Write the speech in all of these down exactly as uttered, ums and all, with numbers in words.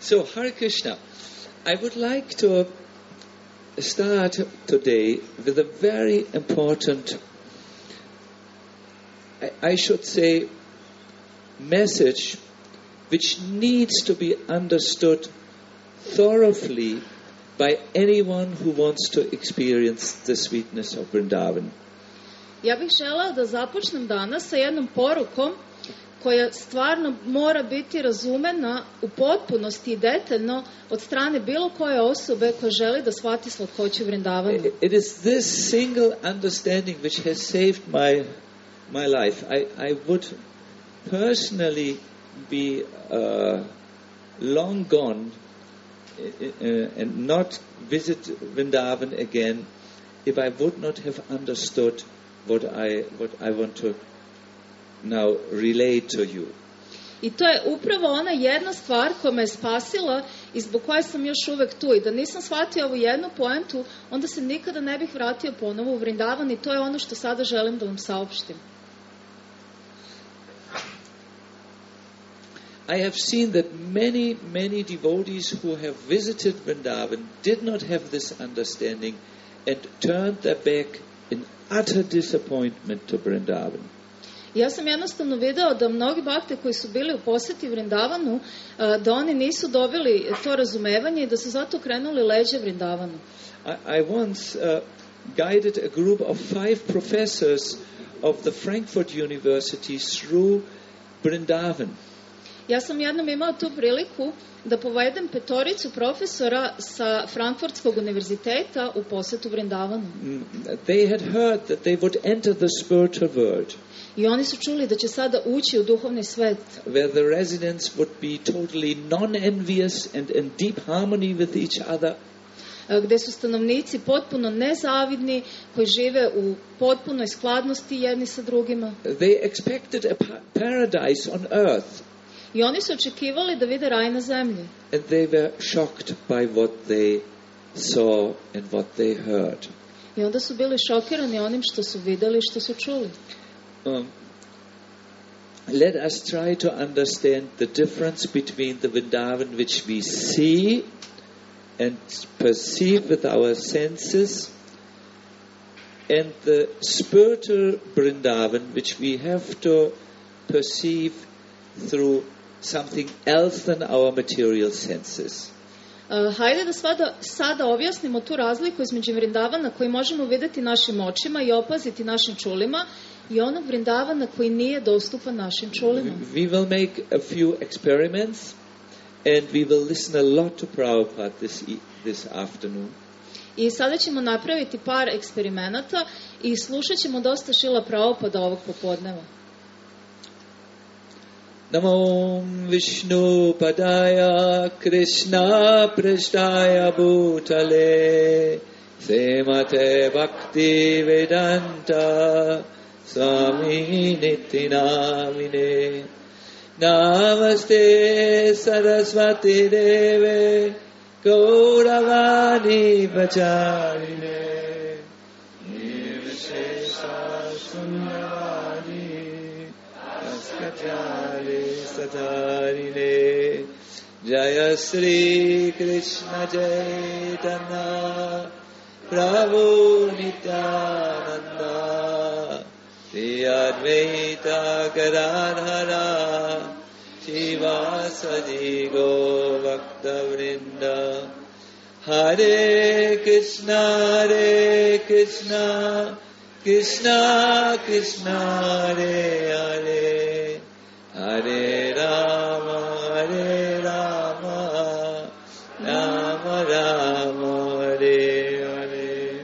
So, Hare Krishna. I would like to start today with a very important, I, I should say, message which needs to be understood thoroughly by anyone who wants to experience the sweetness of Vrindavan. Ja bih želeo da započnem danas sa jednom porukom koja stvarno mora biti razumena u potpunosti i detaljno od strane bilo koje osobe koja želi da shvati slatkoću Vrindavana. It is this single understanding which has saved my my life. I, I would personally be uh, long gone uh, and not visit Vrindavan again if I would not have understood what I what I want to now relate to you. I to je upravo ona jedna stvar koja me je spasila i zbog koje sam još uvek tu. I da nisam shvatio ovu jednu poentu, onda se nikada ne bih vratio ponovo u Vrindavan i to je ono što sada želim da vam saopštim. I have seen that many, many devotees who have visited Vrindavan did not have this understanding and turned their back in utter disappointment to Vrindavan. Ja sam jednostavno video da mnogi bakte koji su bili u poseti Vrindavanu, da oni nisu dobili to razumevanje i da su zato krenuli leđa Vrindavanu. I, I once uh, guided a group of five professors of the Frankfurt University through Vrindavan. Ja sam jednom imao tu priliku da povedem petoricu profesora sa Frankfurtskog univerziteta u posetu Vrindavanu. They had heard that they would enter the spiritual world. I oni su čuli da će sada ući u duhovni svet. Where the residents would be totally non-envious and in deep harmony with each other. Gde su stanovnici potpuno nezavidni, koji žive u potpunoj skladnosti jedni sa drugima. They expected a paradise on earth. I oni su očekivali da vide raj na zemlji. And they were shocked by what they saw and what they heard. I onda su bili šokirani onim što su videli i što su čuli. Um, let us try to understand the difference between the Vrindavan which we see and perceive with our senses and the spiritual Vrindavan which we have to perceive through something else than our material senses. Uh, hajde da sada, sada objasnimo tu razliku između Vrindavana koji možemo vidjeti našim očima i opaziti našim čulima i onog Vrindavana koji nije dostupan našim čulima. We will make a few experiments and we will listen a lot to Prabhupada this, this afternoon. I sada ćemo napraviti par eksperimenata i slušat ćemo dosta Šrila Prabhupada ovog popodneva. Namo Vishnu Padaya Krishna Prishtaya Bhutale Semate Bhakti Vedanta Swami Nityanamine Namaste Saraswati Deve Gauravani Vacharine Nirvishesha Sunyavani Askachari Satarine Jaya Sri Krishna Chaitanya Prabhu Nityananda Shri Advaita Gadadhara Shivasadi Govakta Vrinda Hare Krishna Hare Krishna Krishna Krishna Hare Hare Hare Rama Hare Rama Rama Rama Hare Hare.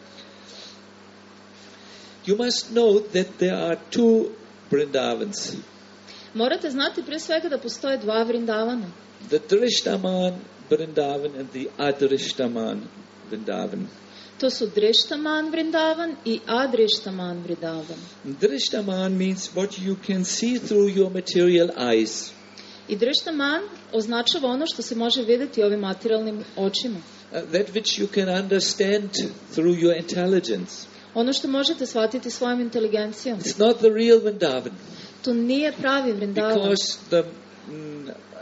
You must know that there are two Vrindavans. Morate znati prije svega da postoje dva Vrindavana. The Drishtaman Vrindavan and the Adrishtaman Vrindavan. To su Drishtaman Vrindavan i Adrishtaman Vrindavan. Drishtaman means what you can see through your material eyes. I Drishtaman označava ono što se može vidjeti ovim materijalnim očima. Uh, that which you can understand through your intelligence. Ono što možete shvatiti svojom inteligencijom. It's not the real Vrindavan. To nije pravi Vrindavan. Because the mm,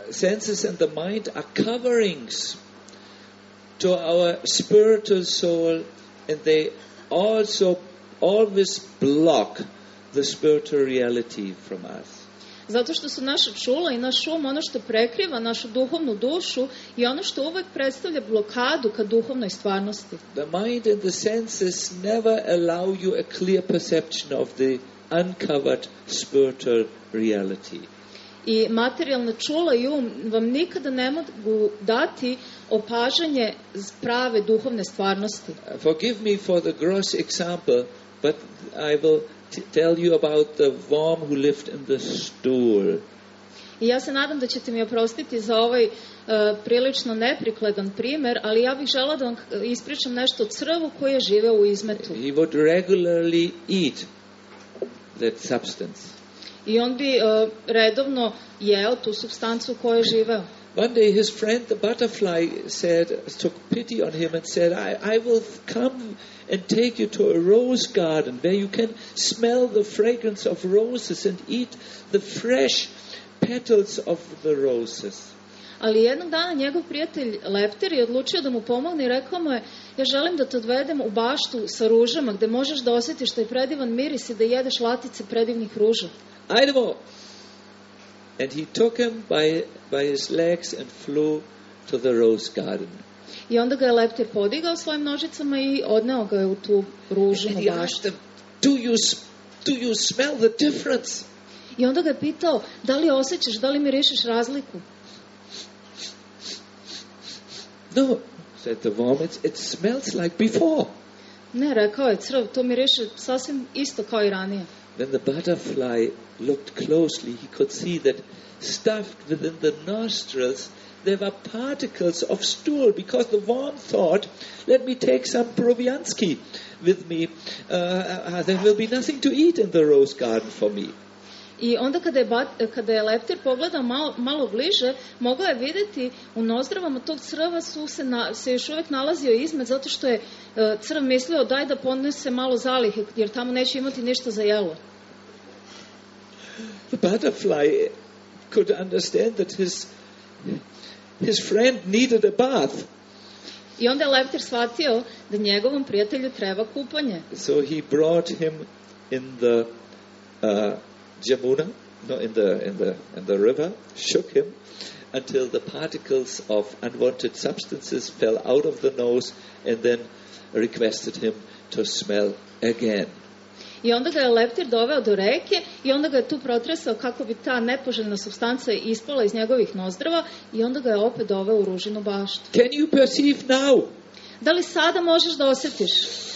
senses and the mind are coverings to our spiritual soul, and they also always block the spiritual reality from us. Zato što su naša čula i naš um ono što prekriva našu duhovnu dušu i ono što uvek predstavlja blokadu ka duhovnoj stvarnosti. The mind and the senses never allow you a clear perception of the uncovered spiritual reality. I materijalna čula i um vam nikada ne mogu dati opažanje prave duhovne stvarnosti. Uh, forgive me for the gross example, but I will t- tell you about the worm who lived in the stool. I ja se nadam da ćete mi oprostiti za ovaj uh, prilično neprikledan primer, ali ja bih žela da vam ispričam nešto o crvu koji je živeo u izmetu. He would regularly eat that substance. I on bi uh, redovno jeo tu supstancu koju je živeo. One day his friend the butterfly said, took pity on him and said, I, I will come and take you to a rose garden where you can smell the fragrance of roses and eat the fresh petals of the roses. Ali jednog dana njegov prijatelj leptir je odlučio da mu pomogne i rekao mu je, ja želim da te odvedem u baštu sa ružama gde možeš da osjetiš taj predivan miris i da jedeš latice predivnih ruža. Ajmo! And he took him by, by his legs and flew to the rose garden. I onda ga je leptir podigao svojim nožicama i odneo ga je u tu ružnu And he baštu. asked him, do you, do you smell the difference? I onda ga je pitao, da li osjećaš, da li mirišeš razliku? No, said the worm, it, it smells like before. Ne, rekao je crv, to miriše sasvim isto kao i ranije. When the butterfly looked closely, he could see that stuffed within the nostrils there were particles of stool, because the worm thought, let me take some Proviansky with me. Uh, uh, there will be nothing to eat in the rose garden for me. I onda kada je, bat, kada je leptir pogledao malo, malo bliže, mogao je vidjeti u nozdravama tog crva su se, na, se još uvijek nalazio izmet, zato što je uh, crv mislio daj da ponese malo zalihe, jer tamo neće imati ništa za jelo. The butterfly could understand that his, his friend needed a bath. I onda je leptir shvatio da njegovom prijatelju treba kupanje. So he brought him in the uh, Jamuna, no, in the in the in the river, shook him until the particles of unwanted substances fell out of the nose, and then requested him to smell again. I onda ga je leptir doveo do reke i onda ga je tu protresao kako bi ta nepoželjna supstanca ispala iz njegovih nozdrava i onda ga je opet doveo u ružinu baštu. Can you perceive now? Da li sada možeš da osjetiš?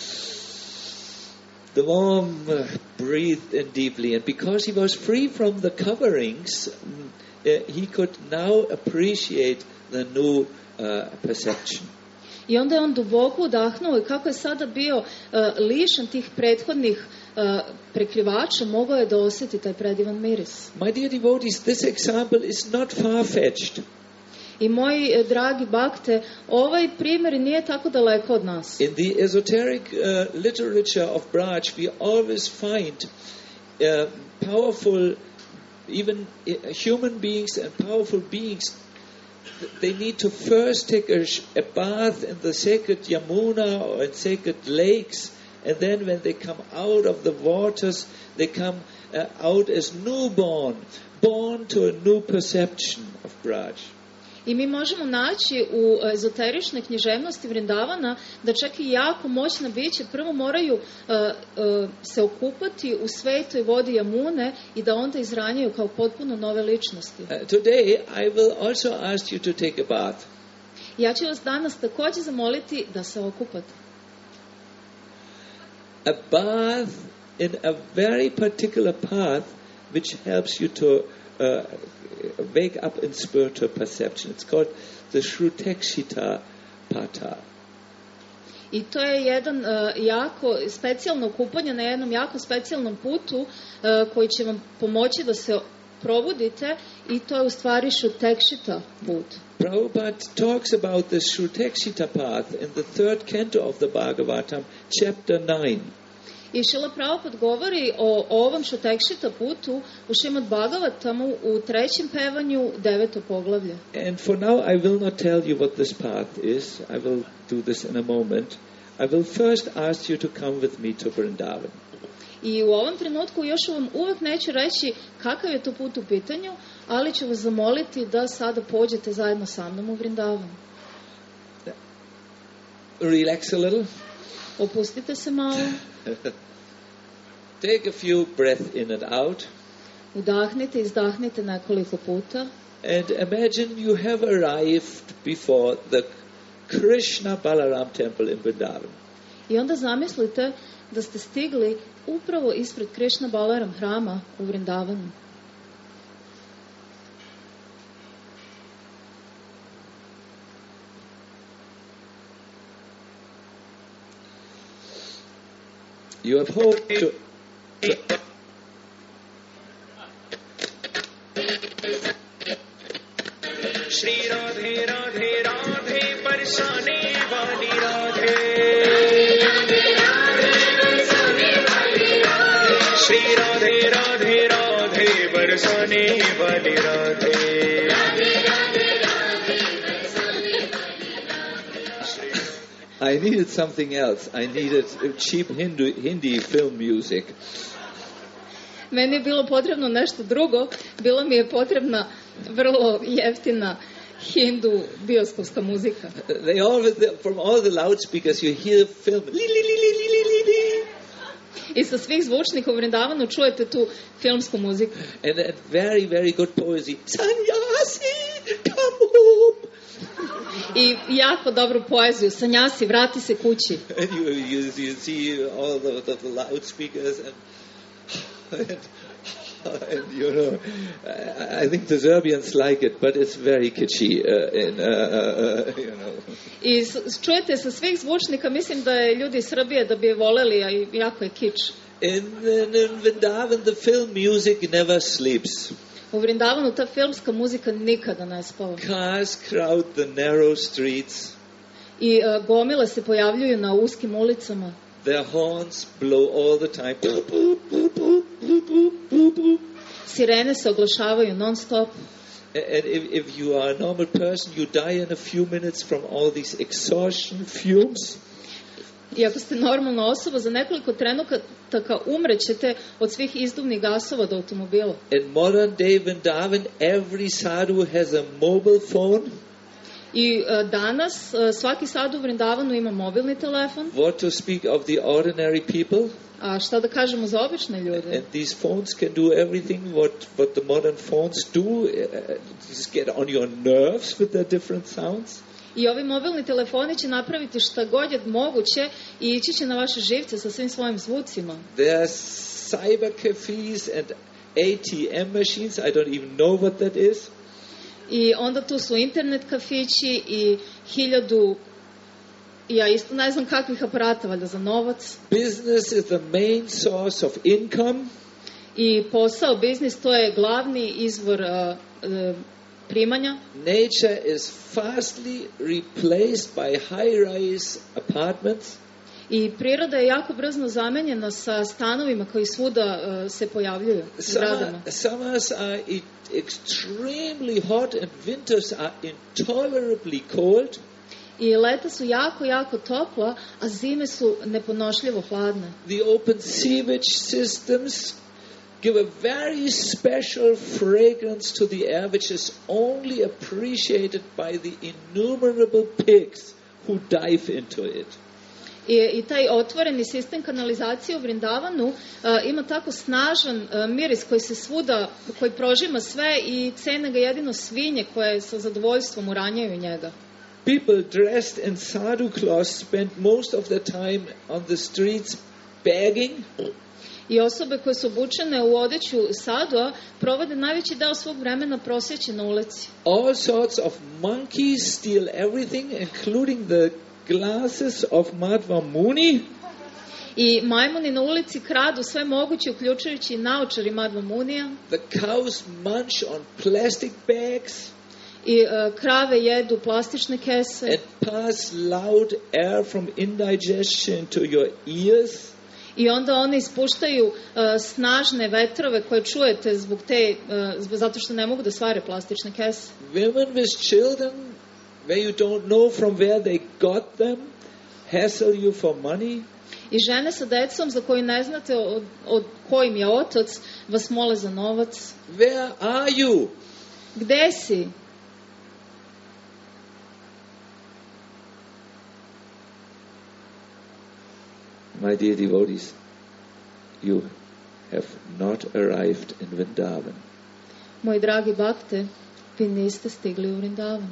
The worm uh, breathed in deeply, and because he was free from the coverings, mm, uh, he could now appreciate the new uh, perception. I onda je on duboko udahnuo i kako je sada bio uh, lišen tih prethodnih uh, prekrivača, mogao je da osjeti taj predivan miris. My dear devotees, this example is not far-fetched. I moji eh, dragi bakte, ovaj primjer nije tako daleko od nas. In the esoteric uh, literature of Braj, we always find uh, powerful, even uh, human beings and powerful beings. They need to first take a, a bath in the sacred Yamuna or in sacred lakes, and then when they come out of the waters, they come uh, out as newborn, born to a new perception of Braj. I mi možemo naći u ezoteričnoj književnosti Vrindavana da čak i jako moćna bića prvo moraju uh, uh, se okupati u svetoj vodi Jamune i da onda izranjaju kao potpuno nove ličnosti. Uh, today I will also ask you to take a bath. Ja ću vas danas također zamoliti da se okupate. A bath in a very particular path which helps you to uh, wake up in spiritual perception. It's called the Shrutekshita Pata. I to je jedan uh, jako specijalno kupanje na jednom jako specijalnom putu uh, koji će vam pomoći da se probudite i to je u stvari Shrutekshita put. Prabhupada talks about the Shrutekshita path in the third canto of the Bhagavatam, chapter nine. I Šrila Prabhupada govori o ovom Šutekšita putu u Šrimad Bhagavatamu u trećem pevanju deveto poglavlje. And for now I will not tell you what this path is. I will do this in a moment. I will first ask you to come with me to Vrindavan. I u ovom trenutku još vam uvek neću reći kakav je to put u pitanju, ali ću vas zamoliti da sada pođete zajedno sa mnom u Vrindavan. Relax a little. Opustite se malo. Take a few breaths in and out. Udahnite i izdahnite nekoliko puta. And imagine you have arrived before the Krishna Balaram temple in Vrindavan. I onda zamislite da ste stigli upravo ispred Krishna Balaram hrama u Vrindavanu. You have hoped to... to Shri Radhe Radhe Radhe Parsane Wali Radhe Shri Radhe Radhe Radhe Parsane Wali Radhe I needed something else. I needed cheap Hindu, Hindi film music. Meni je bilo potrebno nešto drugo. Bila mi je potrebna vrlo jeftina hindu bioskopska muzika. They always, from all the loudspeakers you hear film. Li, li, li, li, li, li, li. I sa svih zvučnika u Vrindavanu čujete tu filmsku muziku. And that very, very good poesy. Sannyasi, come home. I jako dobru poeziju. Sanjasi, vrati se kući. And you, you, you see all the, the, the loudspeakers and, and, and you know, I, I think the Serbians like it, but it's very kitschy, uh, and, uh, uh, you know. I čujete sa svih zvučnika, mislim da je ljudi iz Srbije da bi je voleli, a jako je kič. In, in, in Vrindavan, the film music never sleeps. U Vrindavanu ta filmska muzika nikada ne spava. Cars crowd the narrow streets. I uh, gomile se pojavljuju na uskim ulicama. Their horns blow all the time. Boop, boop, boop, boop, boop, boop, boop, boop. Sirene se oglašavaju non stop. And if, if you are a normal person, you die in a few minutes from all these exhaustion fumes. I ako ste normalna osoba, za nekoliko trenutaka umrećete od svih izduvnih gasova do automobila. In modern day Vrindavan, every sadhu has a mobile phone. I uh, danas uh, svaki sadhu u Vrindavanu ima mobilni telefon. What to speak of the ordinary people? A šta da kažemo za obične ljude? And these phones can do everything what, what the modern phones do. Uh, just get on your nerves with their different sounds. I ovi mobilni telefoni će napraviti šta god je moguće i ići će na vaše živce sa svim svojim zvucima. There are cyber cafes and A T M machines. I don't even know what that is. I onda tu su internet kafići i hiljadu, ja isto ne znam kakvih aparata, valjda za novac. Business is the main source of income. I posao, biznis, to je glavni izvor uh, uh, primanja. Nature is fastly replaced by high-rise apartments. I priroda je jako brzo zamenjena sa stanovima koji svuda uh, se pojavljuju. Summer, summers are e- extremely hot and winters are intolerably cold. I leta su jako, jako topla, a zime su neponošljivo hladne. The open sewage systems give a very special fragrance to the air, which is only appreciated by the innumerable pigs who dive into it. I, i taj otvoreni sistem kanalizacije u Vrindavanu uh, ima tako snažan uh, miris koji se svuda, koji prožima sve i cene ga jedino svinje koje sa zadovoljstvom uranjaju njega. People dressed in sadhu clothes spend most of their time on the streets begging. I osobe koje su obučene u odeću sadua provode najveći deo svog vremena prosjeći na ulici. All sorts of monkeys steal everything, including the glasses of Madhva Muni. I majmuni na ulici kradu sve moguće, uključujući naočari Madhva Munija. The cows munch on plastic bags. I uh, krave jedu plastične kese. And pass loud air from indigestion to your ears. I onda oni ispuštaju uh, snažne vetrove koje čujete zbog te, uh, zbog, zato što ne mogu da svare plastične kese. Women with children, where you don't know from where they got them, hassle you for money. I žene sa decom za koje ne znate od, od kojim je otac, vas mole za novac. Where are you? Gde si? My dear devotees, you have not arrived in Vrindavan. Moji dragi bakte, vi niste stigli u Vrindavan.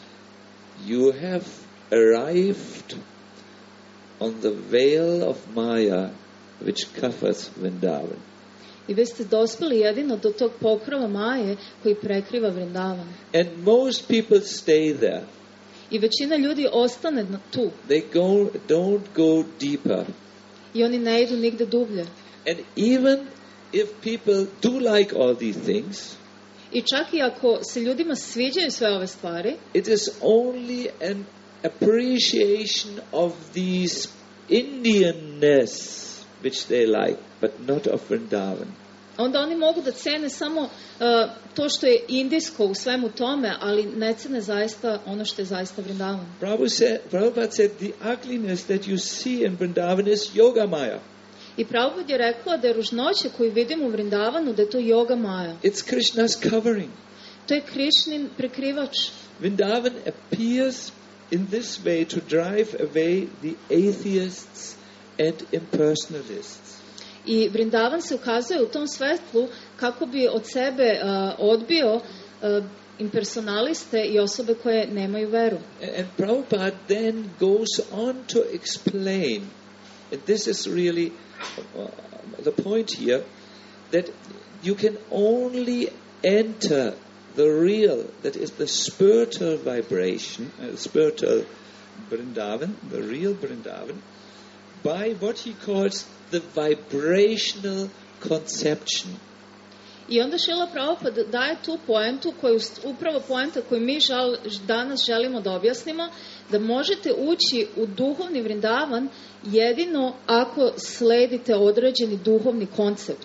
You have arrived on the veil of Maya which covers Vrindavan. I vi ste dospeli jedino do tog pokrova Maje koji prekriva Vrindavan. And most people stay there. I većina ljudi ostane na tu. They go, don't go deeper. I oni ne idu nigde dublje. And even if people do like all these things, I čak i ako se ljudima sviđaju sve ove stvari, it is only an appreciation of these Indianness which they like, but not of Vrindavan. onda oni mogu da cene samo uh, to što je indijsko u svemu tome, ali ne cene zaista ono što je zaista Vrindavan. Prabhupada said, Prabhupada said the ugliness that you see in Vrindavan is Yoga Maya. I Prabhupada je rekla da je ružnoće koju vidimo u Vrindavanu, da je to Yoga Maya. It's Krishna's covering. To je Krišnin prekrivač. Vrindavan appears in this way to drive away the atheists and impersonalists. I Vrindavan se ukazuje u tom svetlu kako bi od sebe uh, odbio uh, impersonaliste i osobe koje nemaju veru. And Prabhupada then goes on to explain, and this is really uh, the point here, that you can only enter the real, that is the spiritual vibration, uh, spiritual Vrindavan, the real Vrindavan, by what he calls the vibrational conception. I onda Šrila Prabhupada daje tu poentu, koju, upravo poenta koju mi žal, danas želimo da objasnimo, da možete ući u duhovni Vrindavan jedino ako sledite određeni duhovni koncept.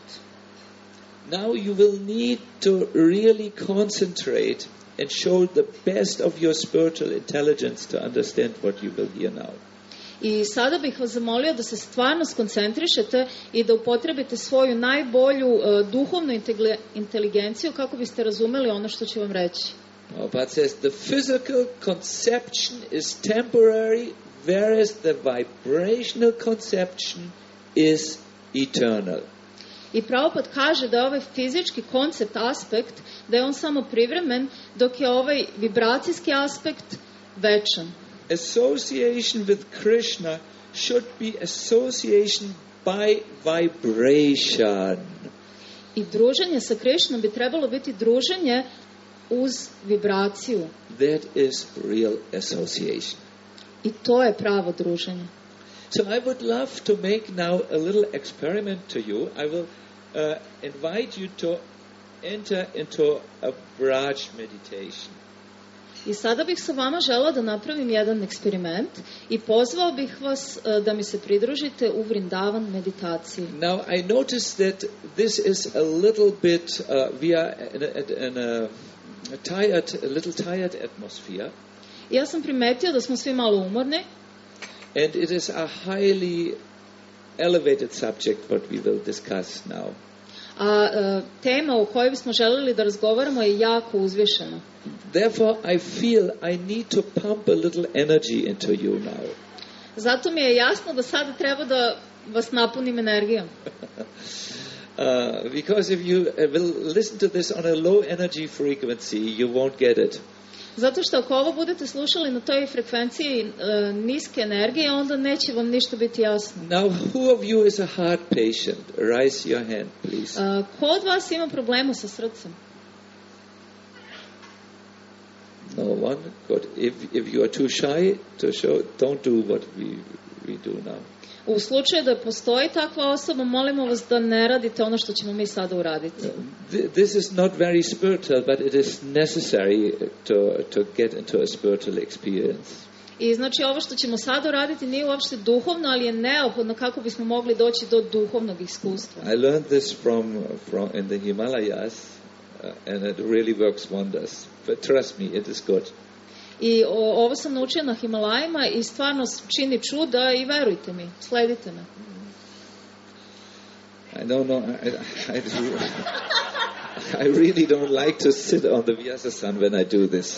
Now you will need to really concentrate and show the best of your spiritual intelligence to understand what you will hear now. I sada bih vas zamolio da se stvarno skoncentrišete i da upotrebite svoju najbolju uh, duhovnu inteligenciju kako biste razumeli ono što ću vam reći. Prabhupada says the physical conception is temporary, whereas the vibrational conception is eternal. I Prabhupada kaže da je ovaj fizički koncept, aspekt, da je on samo privremen, dok je ovaj vibracijski aspekt večan. Association with Krishna should be association by vibration. I druženje sa Krišnom bi trebalo biti druženje uz vibraciju. That is real association. I to je pravo druženje. So I would love to make now a little experiment to you. I will uh, invite you to enter into a Braj meditation. I sada bih sa vama žela da napravim jedan eksperiment i pozvao bih vas uh, da mi se pridružite u Vrindavan meditaciji. Now I notice that this is a little bit, uh, we are in a, in a, a tired, a little tired atmosphere. Ja sam primetio da smo svi malo umorni. And it is a highly elevated subject what we will discuss now. A uh, tema o kojoj bismo želeli da razgovaramo je jako uzvišena. Therefore, I feel I need to pump a little energy into you now. Zato mi je jasno da sada treba da vas napunim energijom. uh, because if you uh, will listen to this on a low energy frequency, you won't get it. Zato što ako ovo budete slušali na toj frekvenciji uh, niske energije, onda neće vam ništa biti jasno. Now, who of you is a heart patient? Raise your hand, please. Uh, ko od vas ima problema sa srcem? No one. Good. If if you are too shy to show, don't do what we we do now. U slučaju da postoji takva osoba, molimo vas da ne radite ono što ćemo mi sada uraditi. This is not very spiritual, but it is necessary to to get into a spiritual experience. I znači ovo što ćemo sad uraditi nije uopšte duhovno, ali je neophodno kako bismo mogli doći do duhovnog iskustva. I learned this from, from in the Himalayas, uh, and it really works wonders. But trust me, it is good. I o, ovo sam naučio na Himalajima i stvarno čini čuda i verujte mi, sledite me. I don't know. I, I, I really don't like to sit on the Vyasasan when I do this.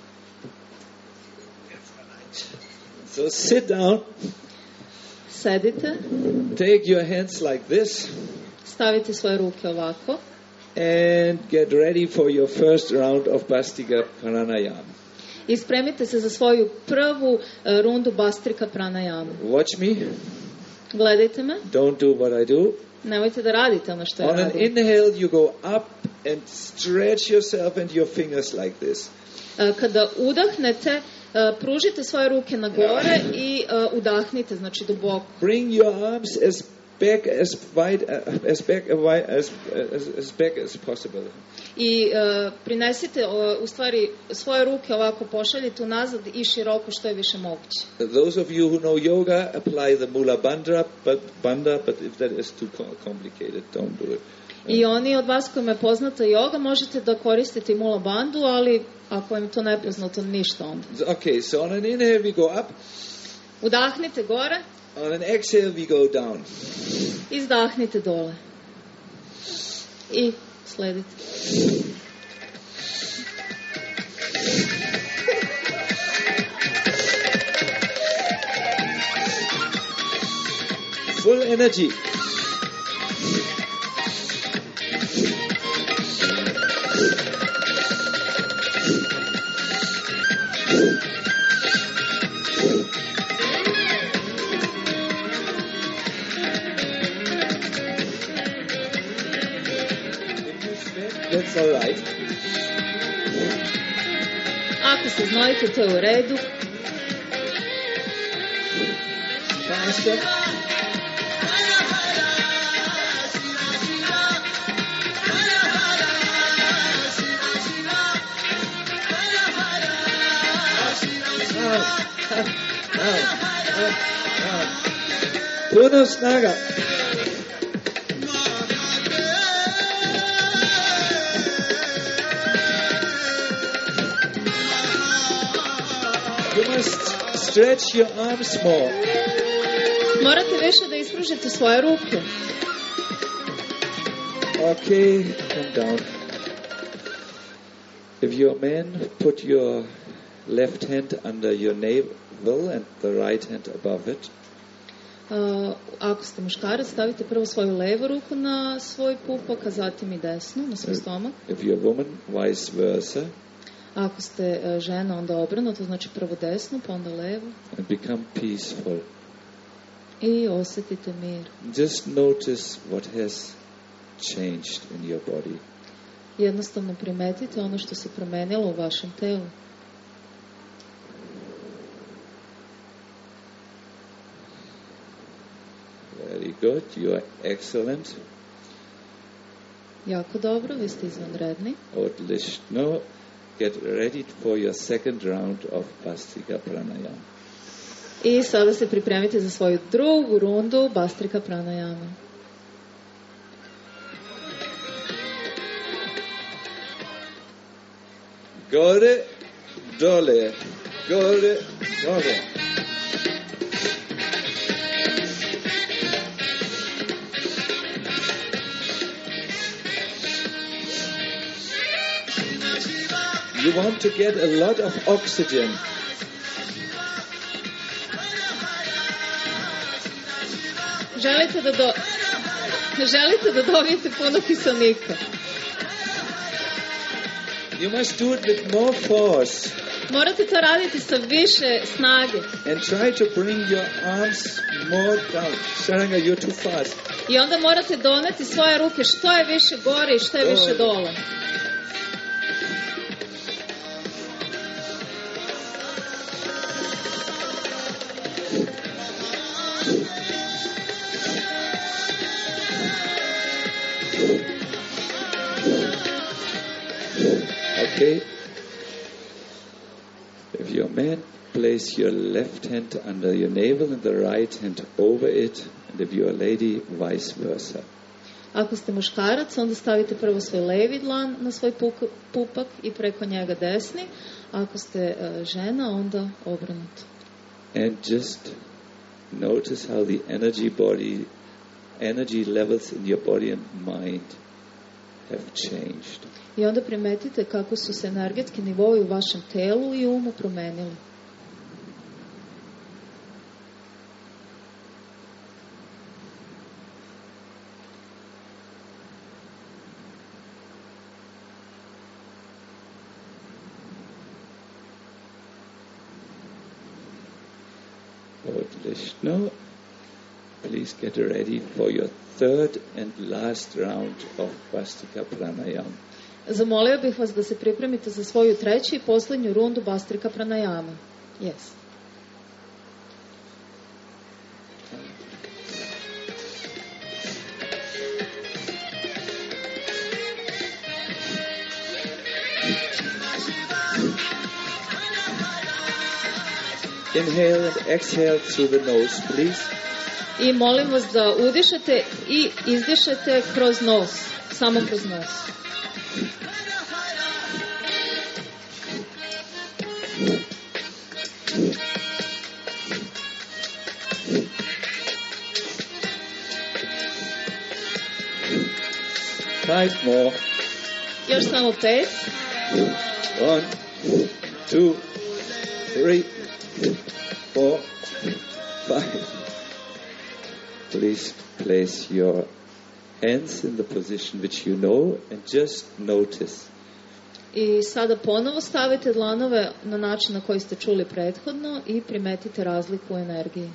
So sit down. Sedite. Take your hands like this. Stavite svoje ruke ovako. And get ready for your first round of Bhastrika Pranayama. I spremite se za svoju prvu uh, rundu Bhastrika Pranayama. Watch me. Gledajte me. Don't do what I do. Nemojte da radite ono što ja On an radim. inhale, you go up and stretch yourself and your fingers like this. Uh, kada udahnete, uh, pružite svoje ruke na gore i uh, udahnite, znači duboko. Bring your arms as back as wide uh, as back as wide as, as as back as possible. I uh, prinesite uh, u stvari svoje ruke ovako pošaljite unazad i široko što je više moguće. Those of you who know yoga apply the Mula Bandha, but Bandha, but if that is too co- complicated, don't do it. I oni od vas kojima je poznata joga možete da koristite i Mula Bandhu, ali ako vam je to nepoznato, ništa onda. Okay, so on an inhale we go up, Udahnite gore, on an exhale we go down. izdahnite dole. I sledite. Full energy. That's all right. Ako se znojite, to je u redu. Faster. Puno snaga. You must stretch your arms more. Morate više da ispružite svoje ruke. Okay, come down. If you're a man, put your left hand under your navel and the right hand above it. Uh, ako ste muškarac, stavite prvo svoju levu ruku na svoj pupak, a zatim i desnu, na svoj stomak. If you're a woman, vice versa. Ako ste uh, žena, onda obrnuto, znači prvo desnu, pa onda levu. And become peaceful. I osjetite mir. Just notice what has changed in your body. Jednostavno primetite ono što se promenilo u vašem telu. Very good. You are excellent. Jako dobro, vi ste izvanredni. Odlično. Get ready for your second round of Bhastrika Pranayama. I sada se pripremite za svoju drugu rundu Bhastrika Pranayama. Gore, dole. Gore, dole. You want to get a lot of oxygen. Želite da do... Želite da dobijete puno kiselnika. You must do it with more force. Morate to raditi sa više snage. And try to bring your arms more down. Sharanga, you're too fast. I onda morate doneti svoje ruke što je više gore i što je više dole. Okay. If you're a man, place your left hand under your navel and the right hand over it. And if you're a lady, vice versa. Ako ste muškarac, onda stavite prvo svoj levi dlan na svoj puk- pupak i preko njega desni. A ako ste uh, žena, onda obrnuto. And just notice how the energy body, energy levels in your body and mind have changed. I onda primetite kako su se energetski nivoi u vašem telu i umu promenili. Now, please get ready for your third and last round of Bastrika Pranayama. Zamolio bih vas da se pripremite za svoju treću i posljednju rundu Bastrika Pranayama. Yes. Inhale and exhale through the nose, please. I molim vas da udišete i izdišete kroz nos, samo kroz nos. Five more. Još samo pet. One, two, three, four, five. Please place your hands in the position which you know and just notice. I sada ponovo stavite dlanove na način na koji ste čuli prethodno i primetite razliku u energiji.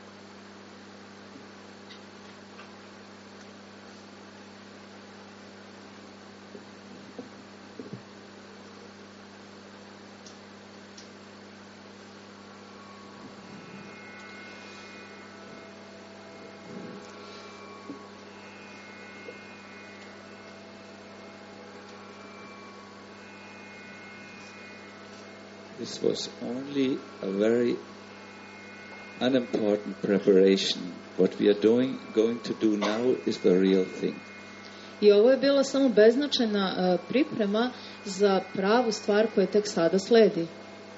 This was only a very unimportant preparation. What we are doing, going to do now is the real thing. I ovo je bila samo beznačajna uh, priprema za pravu stvar koja tek sada sledi.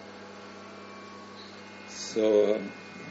So, um,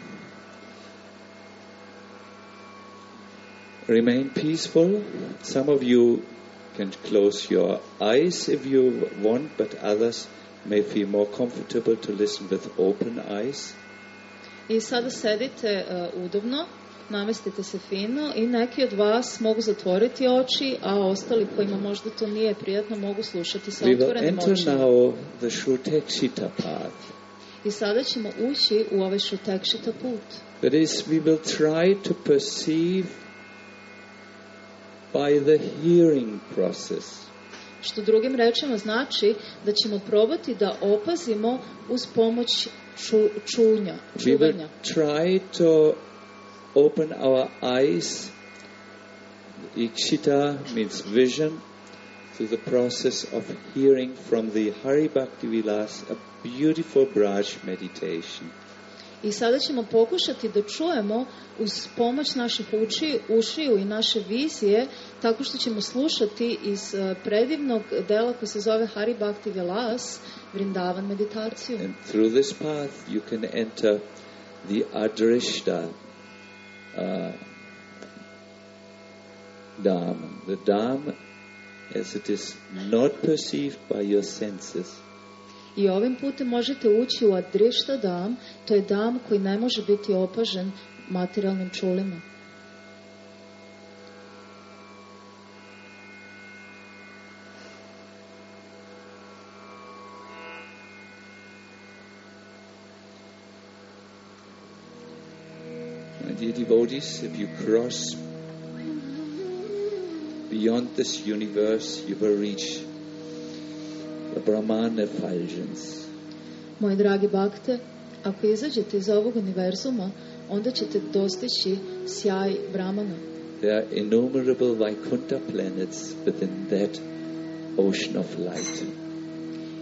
remain peaceful. Some of you can close your eyes if you want, but others may feel more comfortable to listen with open eyes. I sada sedite uh, udobno, namestite se fino i neki od vas mogu zatvoriti oči, a ostali kojima možda to nije prijatno mogu slušati sa We will otvorenim enter očima. now the Shrutekshita path. I sada ćemo ući u ovaj Shrutekshita put. That is, we will try to perceive by the hearing process. Što drugim rečima znači da ćemo probati da opazimo uz pomoć ču, čunja, We will čuvanja. try to open our eyes. Ikshita means vision, through the process of hearing from the Hari Bhakti Vilas, a beautiful Braj meditation. I sada ćemo pokušati da čujemo uz pomoć naših uči, ušiju i naše vizije, tako što ćemo slušati iz uh, predivnog dela koji se zove Hari Bhakti Vilas, Vrindavan meditaciju. And through this path you can enter the Adrishta uh, Dham. The Dham, as it is not perceived by your senses. I ovim putem možete ući u Adrishta Dham, to je Dham koji ne može biti opažen materijalnim čulima. My dear devotees, if you cross beyond this universe, you will reach the Brahman effulgence. Moji dragi bakte, ako izađete iz ovog univerzuma, onda ćete dostići sjaj Brahmana. There are innumerable Vaikuntha planets within that ocean of light.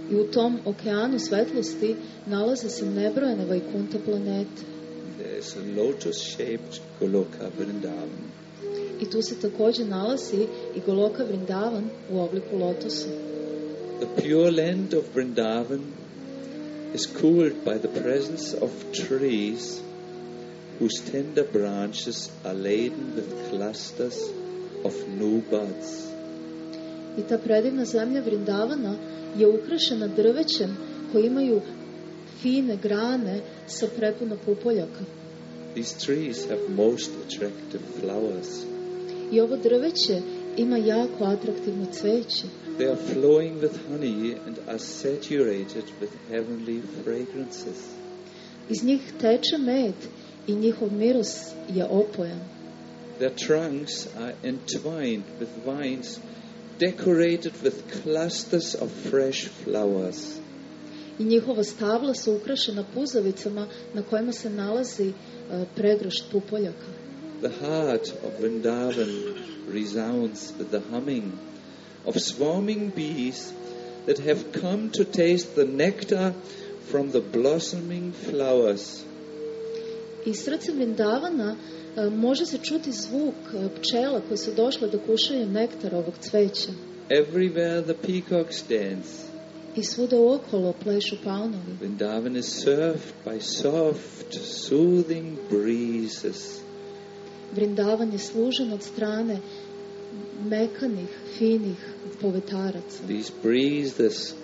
I u tom okeanu svetlosti nalaze se nebrojene Vajkunta planete. There is a lotus-shaped Goloka Vrindavan. I tu se također nalazi i Goloka Vrindavan u obliku lotosa. The pure land of Vrindavan is cooled by the presence of trees whose tender branches are laden with clusters of new buds. I ta predivna zemlja Vrindavana je ukrašena drvećem koji imaju fine grane sa prepuno pupoljaka. These trees have most attractive flowers. I ovo drveće ima jako atraktivno cveće. They are flowing with honey and are saturated with heavenly fragrances. Iz njih teče med i njihov miris je opojan. Their trunks are entwined with vines decorated with clusters of fresh flowers. I njihova stabla su ukrašena puzavicama na kojima se nalazi uh, pregršt pupoljaka. The heart of Vrindavan resounds with the humming of swarming bees that have come to taste the nectar from the blossoming flowers. I srce Vrindavana uh, može se čuti zvuk uh, pčela koje su došle da kušaju nektar ovog cveća. Everywhere the peacocks dance. I svuda okolo plešu paunovi. Vrindavan is served by soft, soothing breezes. Vrindavan je služen od strane mekanih, finih povetaraca. These breezes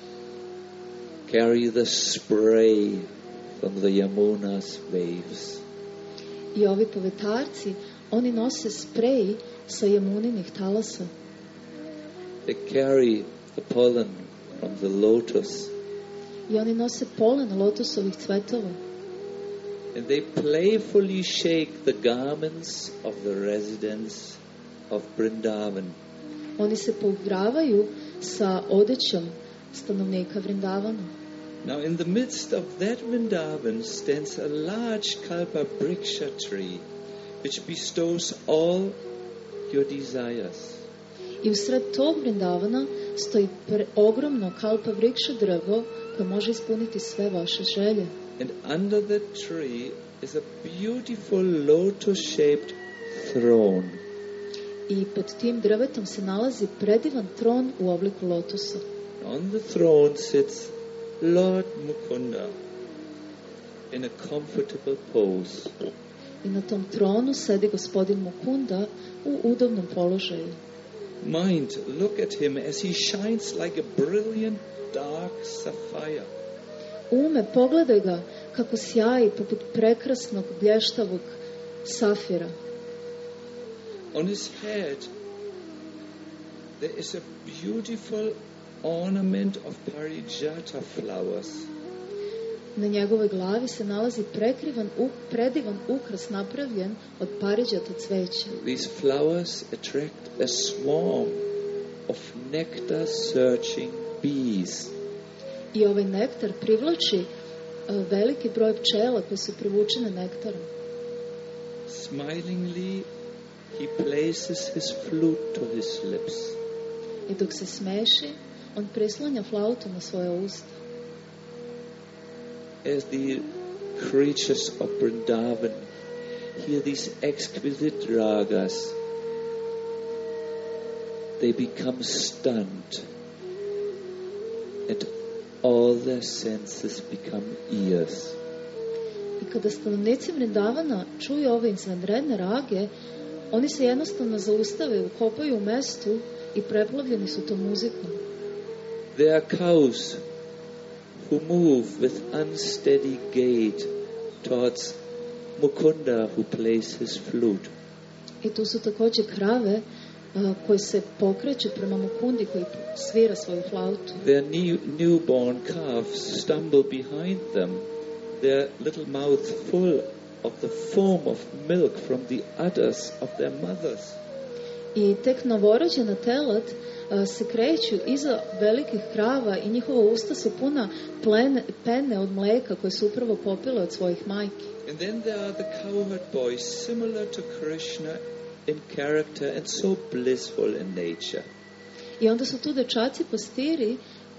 carry the spray from the Yamuna's waves. I ovi povetarci, oni nose sprej sa Jamuninih talasa. They carry the pollen from the lotus. I oni nose polen lotosovih cvetova. And they playfully shake the garments of the residents of Vrindavan. Oni se poigravaju sa odećom stanovnika Vrindavana. Now in the midst of that Vrindavan stands a large kalpa vriksha tree which bestows all your desires. I usred tog Vrindavana stoji pre, ogromno kalpa vrikša drvo koje može ispuniti sve vaše želje. And under that tree is a beautiful lotus-shaped throne. I pod tim drvetom se nalazi predivan tron u obliku lotosa. On the throne sits Lord Mukunda in a comfortable pose. I na tom tronu sedi gospodin Mukunda u udobnom položaju. Mind, look at him as he shines like a brilliant dark sapphire. Ume, pogledaj ga kako sjaji poput prekrasnog blještavog safira. On his head there is a beautiful ornament of parijata flowers. Na njegovoj glavi se nalazi prekrivan, predivan ukras napravljen od paridžata cveća. These flowers attract a swarm of nectar-searching bees. I ovaj nektar privlači uh, veliki broj pčela koje su privučene nektarom. Smilingly, he places his flute to his lips. I dok se smeši, on prislanja flautu na svoje usta. As the creatures of Vrindavan hear these exquisite ragas, they become stunned and all their senses become ears. I kada stanovnici Vrindavana čuju ove izvanredne rage, oni se jednostavno zaustave, ukopaju u mestu i preplavljeni su tom muzikom. There are cows who move with unsteady gait towards Mukunda who plays his flute. I tu su također krave uh, koje se pokreću prema Mukundi koji svira svoju flautu. Their new, newborn calves stumble behind them, their little mouth full of the foam of milk from the udders of their mothers. I tek novorođena telad uh, se kreću iza velikih krava i njihova usta su puna plene, pene od mleka koje su upravo popile od svojih majki. And then there are the cowherd boys, similar to Krishna in character and so blissful in nature. I onda su tu dečaci pastiri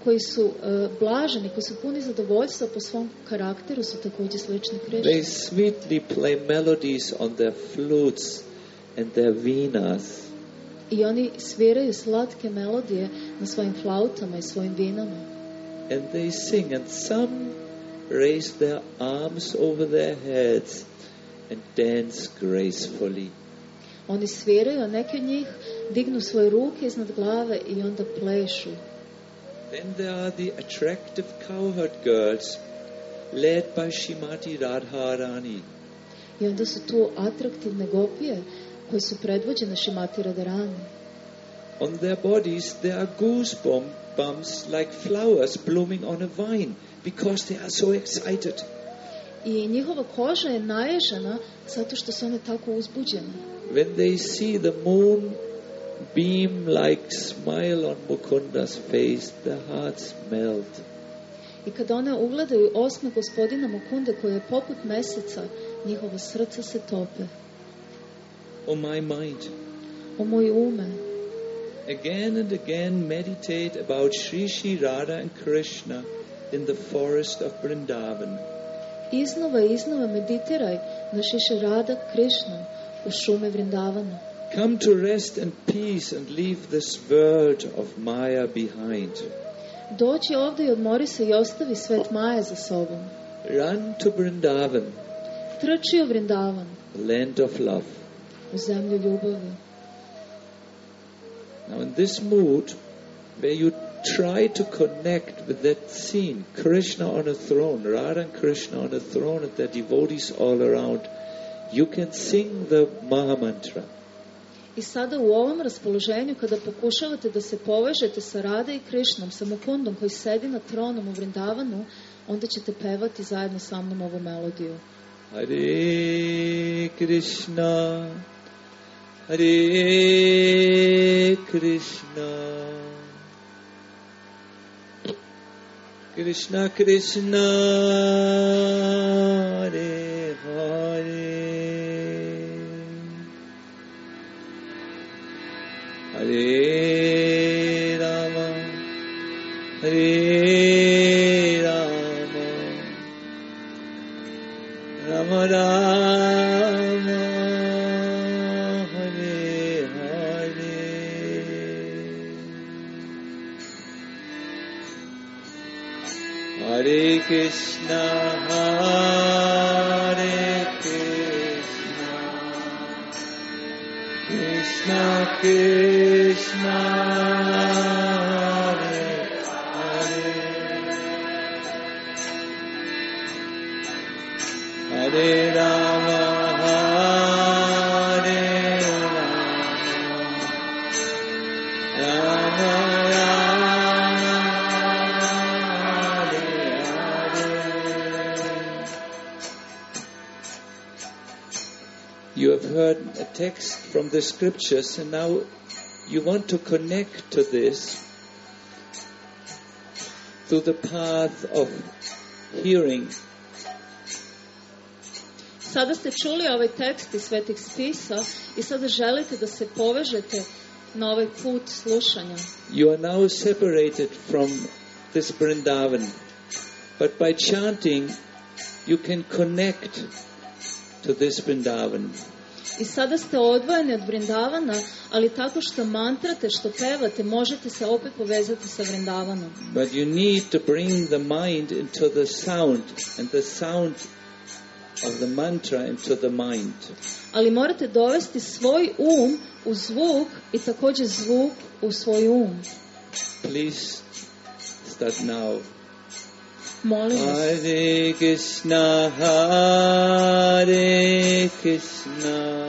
koji su uh, blaženi, koji su puni zadovoljstva po svom karakteru, su također slični Krišni. They sweetly play melodies on their flutes and their venas. I oni sviraju slatke melodije na svojim flautama i svojim vinama. And they sing, and some raise their arms over their heads and dance gracefully. Oni sviraju, a neki od njih dignu svoje ruke iznad glave i onda plešu. Then there are the attractive cowherd girls led by Shrimati Radharani. I onda su tu atraktivne gopije koje su predvođene Šrimati Radharani. On their bodies there are goosebumps like flowers blooming on a vine because they are so excited. I njihova koža je naježena zato što su one tako uzbuđene. When they see the moon beam like smile on Mukunda's face, their hearts melt. I kada one ugledaju osme gospodina Mukunde koji je poput meseca, njihova srca se tope. O my mind, O moj ume, again and again meditate about Sri Sri Radha and Krishna in the forest of Vrindavan. iznova i iznova meditiraj na Šri Šri Radha Krishna u šume Vrindavana. Come to rest and peace and leave this world of Maya behind. Doći ovdje i odmori se i ostavi svet Maja za sobom. Run to Vrindavan, Trči u Vrindavan, land of love. u zemlju ljubavi. Now in this mood, where you try to connect with that scene, Krishna on a throne, Radha and Krishna on a throne and their devotees all around, you can sing the Maha Mantra. I sada u ovom raspoloženju, kada pokušavate da se povežete sa Radha i Krišnom, sa Mukundom koji sedi na tronom u Vrindavanu, onda ćete pevati zajedno sa mnom ovu melodiju. Hare Krishna, Hare Krishna, Krishna Krishna, Hare Hare, Hare Rama, Hare Rama, Rama Rama, Hare Hare. Hare Krishna, Hare Krishna, Krishna Krishna, Hare Hare, Hare Rama, Hare Rama, Rama Rama, Hare Hare. You have heard a text from the scriptures, and now you want to connect to this through the path of hearing. Sada ste čuli ovaj tekst iz Svetih spisa i sada želite da se povežete na ovaj put slušanja. You are now separated from this Vrindavan, but by chanting you can connect to this Vrindavan. I sada ste odvojeni od Vrindavana, ali tako što mantrate, što pevate, možete se opet povezati sa Vrindavanom. But you need to bring the mind into the sound, and the sound of the mantra into the mind. Ali morate dovesti svoj um u zvuk i također zvuk u svoj um. Please start now. Molim vas. Hare Krishna, Hare Krishna,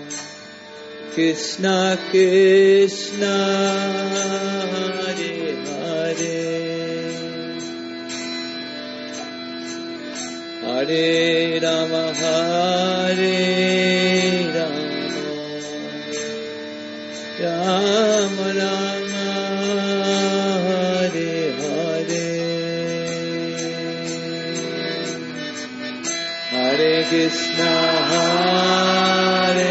Krishna Krishna, Hare Hare, Hare Rama, Hare Rama, Rama Rama, Hare Hare, Hare Krishna, Hare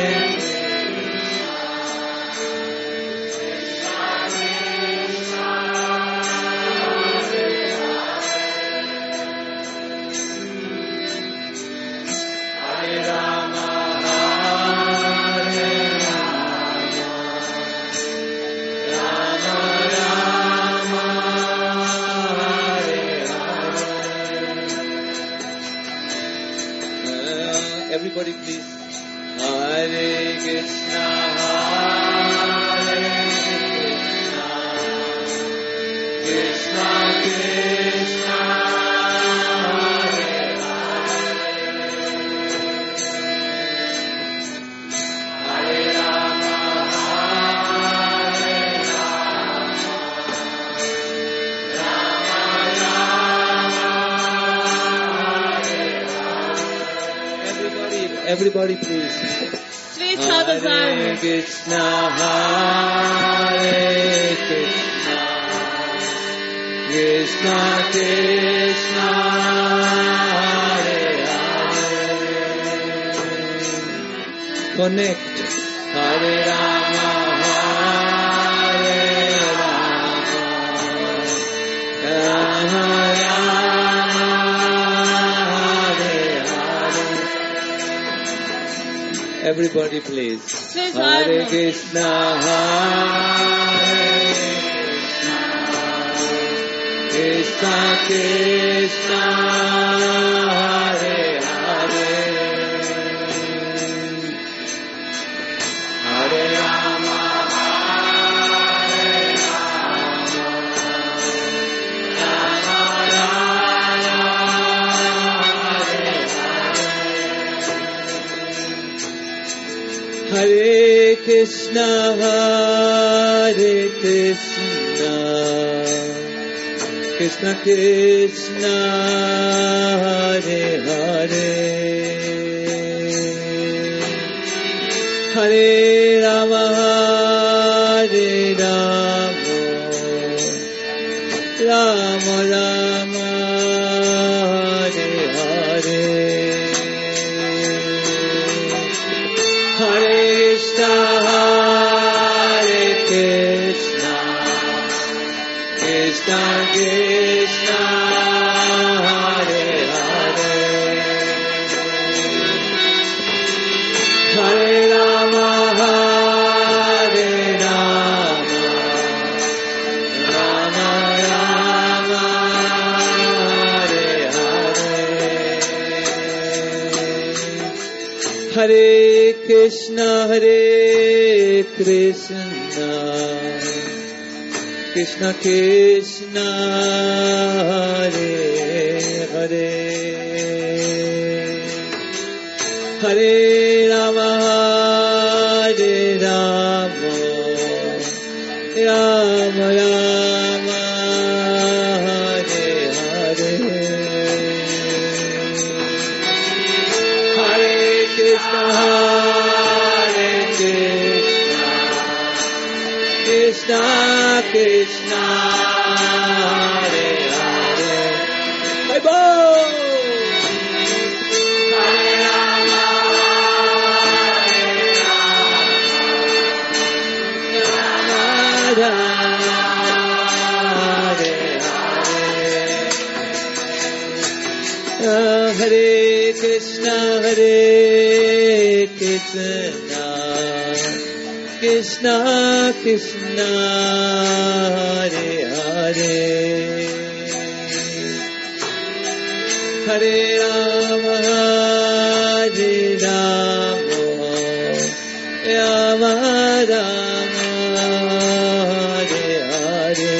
everybody please. Hare Krishna, Hare Krishna, Krishna Krishna, Hare Hare, Hare Rama, Hare Rama, Everybody, everybody please. Svi sada zajedno. Hare Krishna, Hare Krishna, Krishna Krishna, Hare Hare. Connect. Hare Rama, Hare Rama, Rama Rama, Hare Hare. Everybody please. Svi Hare zajedno. Krishna, Hare Krishna, Krishna Krishna, Hare Hare, Hare Rama, Hare Rama, Rama Rama, Hare Hare. Hare Krishna, Hare Krishna, Krishna Krishna, Hare Hare, Hare Rama, Hare Rama, Rama Rama, Hare Hare, Hare Krishna, Hare Krishna, Krishna Krishna, Hare Hare, Hare Rama, Hare Rama, Rama Rama, Hare Hare, Hare Krishna, Hare Krishna, Krishna Krishna, Hare Hare, Hare Rama, Hare Rama, Rama Rama, Hare Hare, Hare Krishna, Hare Krishna, Krishna Krishna, Hare Hare. Hai Bo! Hare Rama, Hare Rama, Rama Rama, Hare Hare. Hare Krishna, Hare Krishna, Krishna Krishna, Hare Hare, Hare Rama, Hare Rama, Rama Rama, Hare Hare,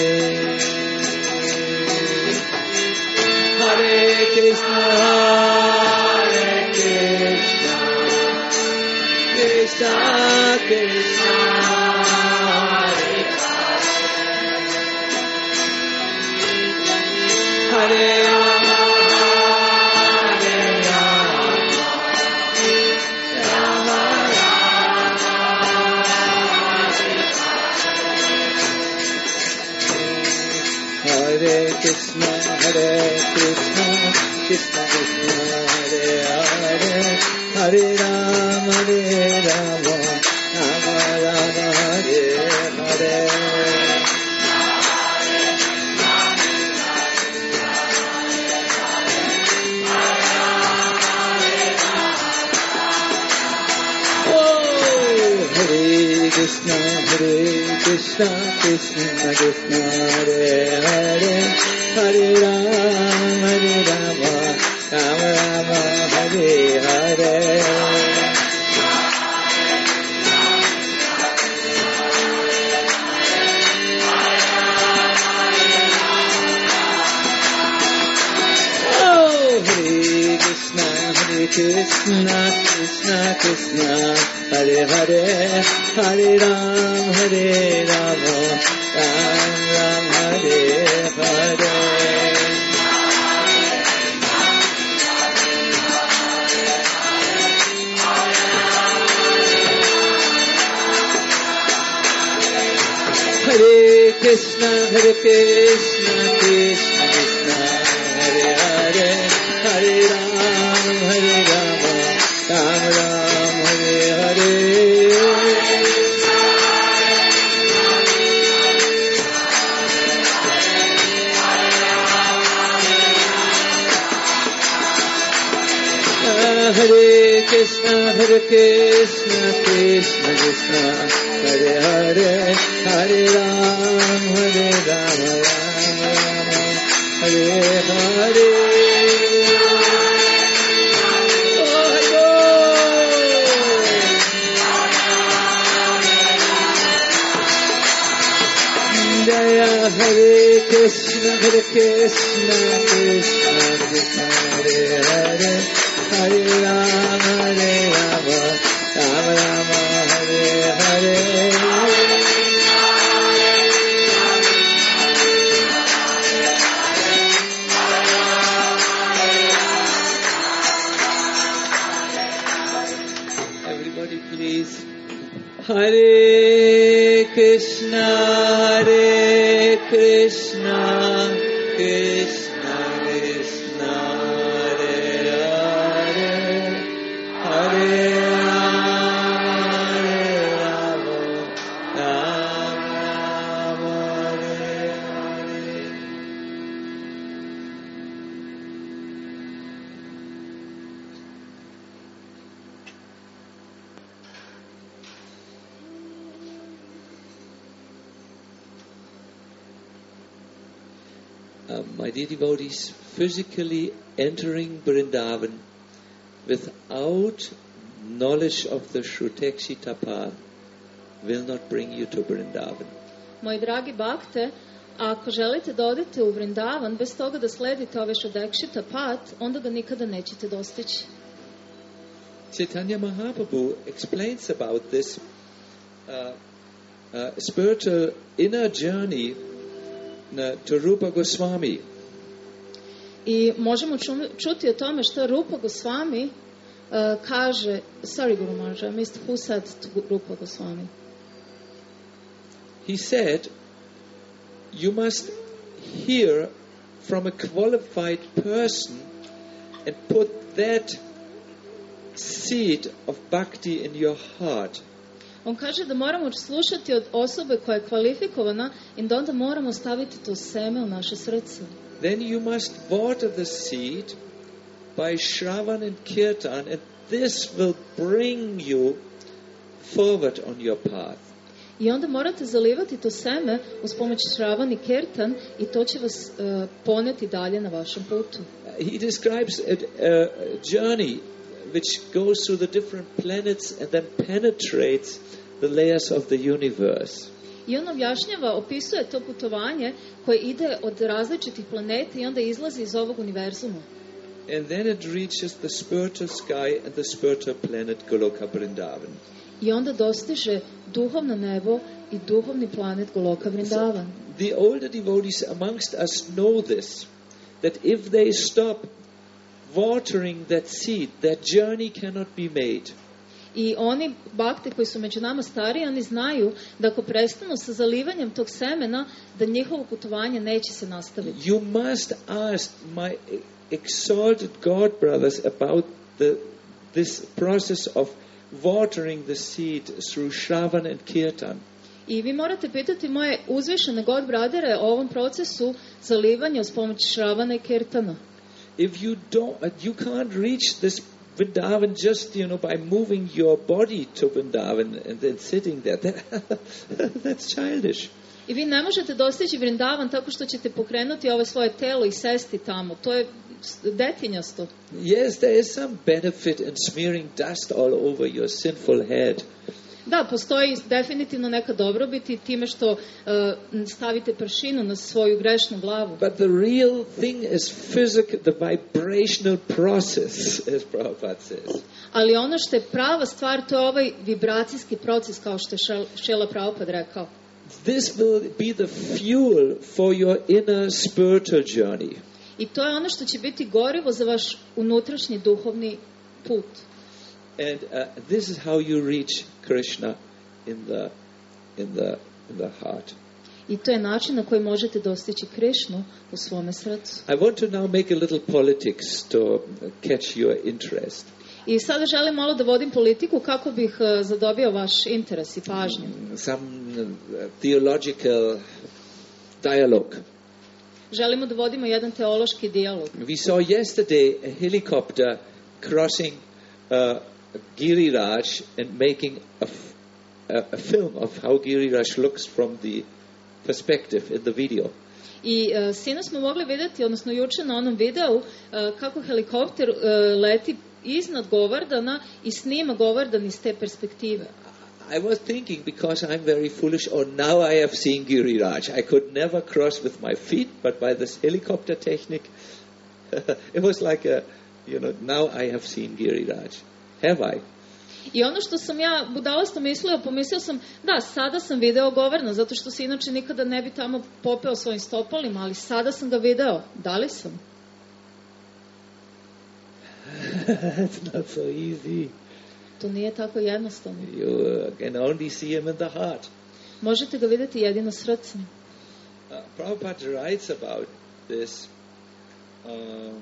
Hare Krishna, Hare Krishna, Krishna Krishna, Hare Rama, Hare Rama, Rama Rama, Hare Krishna, Hare Krishna, Krishna Krishna, Hare Hare, Hare Rama, Hare Rama, Rama Rama, Hare Hare. Hare Krishna, Hare Krishna, Krishna Krishna, Hare Hare, Hare Rama, Hare Rama, Rama Rama, Hare Hare. Krishna, Krishna, Krishna, Hare Hare, Hare Ram, Hare Rama, Ram Ram, Hare Hare. Hare Krishna, Hare Krishna, Krishna Krishna, Hare Hare, Hare Ram, Hare Rama, Ram Ram, Hare Hare. Hare Krishna, Hare Krishna, Krishna Krishna, Hare Hare, Hare Ram, Hare Rama, Ram Rama, Hare Hare. Jaya Hare Krishna, Hare Krishna, Krishna Krishna, Hare Hare, Hare Rama, Hare Rama, Rama Rama, Hare Hare. Everybody please. Hare Krishna, Hare Krishna, Krishna Krishna, Hare Hare, Hare Rama, Hare Rama, Rama Rama, Hare Hare. Uh, my dear devotees, physically entering Vrindavan without knowledge of the Shrutekshita path will not bring you to Vrindavan. Moji dragi bakte, ako želite da odete u Vrindavan bez toga da sledite ove Shrutekshita pat, onda ga nikada nećete dostići. Chaitanya Mahaprabhu explains about this uh, uh, spiritual inner journey to Rupa Goswami. I možemo čuti o tome što Rupa Goswami uh, kaže. Sorry, Guru Maharaj, I missed who said to Rupa Goswami. He said, you must hear from a qualified person and put that seed of bhakti in your heart. On kaže da moramo slušati od osobe koja je kvalifikovana i da onda moramo staviti to seme u naše srce. Then you must water the seed by Shravan and Kirtan, and this will bring you forward on your path. I onda morate zalivati to seme uz pomoć Shravan i Kirtan i to će vas uh, poneti dalje na vašem putu. He describes a, a journey which goes through the different planets and then penetrates the layers of the universe. I on objašnjava, opisuje to putovanje koje ide od različitih planeta i onda izlazi iz ovog univerzuma. And then it reaches the spiritual sky and the spiritual planet Goloka Vrindavan. I onda dostiže duhovno nebo i duhovni planet Goloka Vrindavan. So, the older devotees amongst us know this, that if they stop watering that seed, that journey cannot be made. I oni bakti koji su među nama stariji, oni znaju da ako prestanu sa zalivanjem tog semena, da njihovo putovanje neće se nastaviti. You must ask my exalted God brothers about the, this process of watering the seed through Shravan and Kirtan. I vi morate pitati moje uzvišene God bradere o ovom procesu zalivanja uz pomoć Shravana i Kirtana. If you don't, you can't reach this Vrindavan just, you know, by moving your body to Vrindavan and then sitting there. That, that's childish. I vi ne možete dostići Vrindavan tako što ćete pokrenuti ovo svoje telo i sesti tamo. To je detinjasto. Yes, there is some benefit in smearing dust all over your sinful head. Da, postoji definitivno neka dobrobit i time što uh, stavite pršinu na svoju grešnu glavu. But the real thing is physical, the vibrational process, as Prabhupada says. Ali ono što je prava stvar, to je ovaj vibracijski proces, kao što je Šrila Prabhupada rekao. This will be the fuel for your inner spiritual journey. I to je ono što će biti gorivo za vaš unutrašnji duhovni put. And uh, this is how you reach Krishna in the in the in the heart. I to je način na koji možete dostići Krišnu u svome srcu. I want to now make a little politics to catch your interest. I sada želim malo da vodim politiku kako bih uh, zadobio vaš interes i pažnju. Some uh, theological dialogue. Želimo da vodimo jedan teološki dijalog. We saw yesterday a helicopter crossing uh, Giriraj and making a, f- a, a film of how Giriraj looks from the perspective in the video. I uh, sinoć smo mogli vidjeti, odnosno juče na onom videu, uh, kako helikopter uh, leti iznad Govardhana i snima Govardhan iz te perspektive. I was thinking, because I'm very foolish, oh, now I have seen Giriraj. I could never cross with my feet, but by this helicopter technique, it was like a, you know, now I have seen Giriraj. Have I? I ono što sam ja budalasto mislio, pomislio sam, da, sada sam video Govardhan, zato što se inače nikada ne bi tamo popeo svojim stopalima, ali sada sam ga video. Da li sam? It's not so easy. To nije tako jednostavno. You uh, can only see him in the heart. Možete ga vidjeti jedino srcem. Uh, Prabhupada writes about this. Um,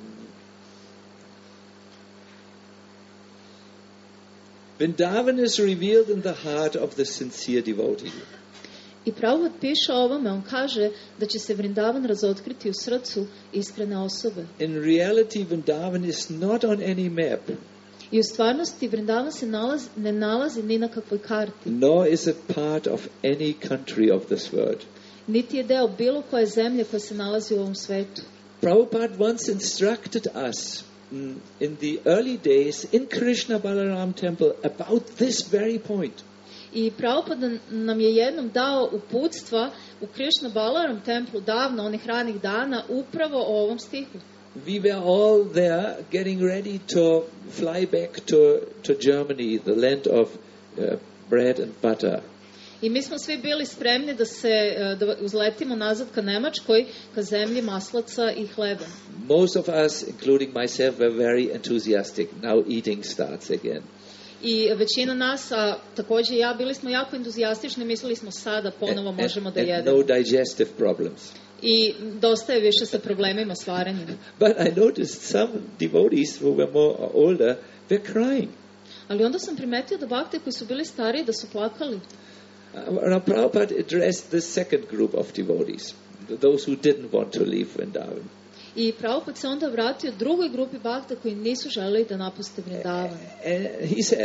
Vrindavan is revealed in the heart of the sincere devotee. I Prabhupada piše o ovome, on kaže da će se Vrindavan razotkriti u srcu iskrene osobe. In reality, Vrindavan is not on any map. I u stvarnosti Vrindavan se nalazi, ne nalazi ni na kakvoj karti. Nor is it part of any country of this world. Niti je deo bilo koje zemlje koja se nalazi u ovom svetu. Prabhupada once instructed us mm, in the early days in Krishna Balaram temple about this very point. I Prabhupada nam je jednom dao uputstva u Krishna Balaram templu davno, onih ranih dana, upravo o ovom stihu. We were all there getting ready to fly back to, to Germany, the land of uh, bread and butter. I mi smo svi bili spremni da se da uzletimo nazad ka Nemačkoj, ka zemlji maslaca i hleba. Most of us, including myself, were very enthusiastic. Now eating starts again. I većina nas, a također ja, bili smo jako entuzijastični, mislili smo sada ponovo And, možemo and, da and jedemo. no digestive problems. I dosta je više sa problemima s varenjem. But I noticed some devotees who were more older were crying. Ali onda sam primetio da bakte koji su bili stariji da su plakali. Uh, now Prabhupada addressed the second group of devotees, those who didn't want to leave Vrindavan. I Prabhupada se onda vratio drugoj grupi bakta koji nisu želeli da napuste Vrindavan. And he said,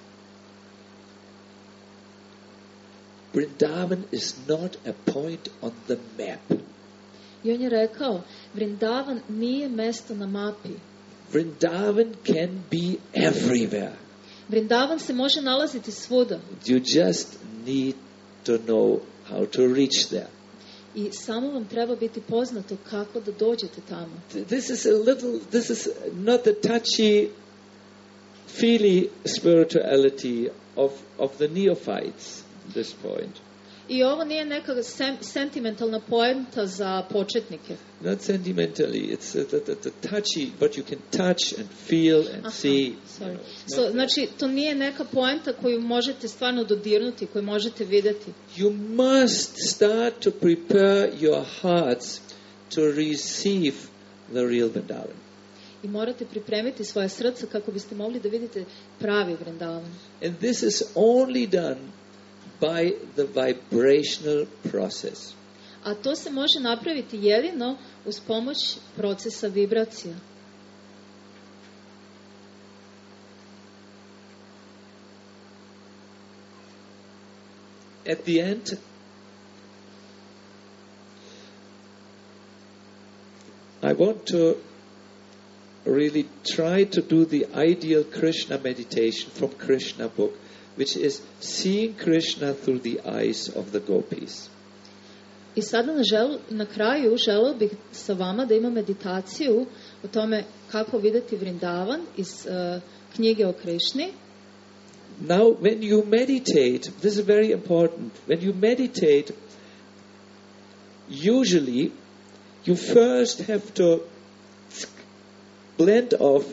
Vrindavan is not a point on the map. I on je rekao, Vrindavan nije mesto na mapi. Vrindavan can be everywhere. Vrindavan se može nalaziti svuda. You just need to know how to reach there. I samo vam treba biti poznato kako da dođete tamo. This is a little, this is not the touchy, feely spirituality of, of the neophytes, this point. I ovo nije neka sem, sentimentalna poenta za početnike. Not sentimentally, it's the, the, the touchy, what you can touch and feel and Aha, see. sorry. You know, So, znači, to nije neka poenta koju možete stvarno dodirnuti, koju možete vidjeti. You must start to prepare your hearts to receive the real Vrindavan. I morate pripremiti svoje srce kako biste mogli da vidite pravi Vrindavan. And this is only done by the vibrational process. A to se može napraviti jedino uz pomoć procesa vibracija. At the end, I want to really try to do the ideal Krishna meditation from Krishna book, which is seeing Krishna through the eyes of the gopis. I sada na, žel, na kraju želeo bih sa vama da imam meditaciju o tome kako vidjeti Vrindavan iz uh, knjige o Krišni. Now, when you meditate, this is very important. When you meditate, usually you first have to blend off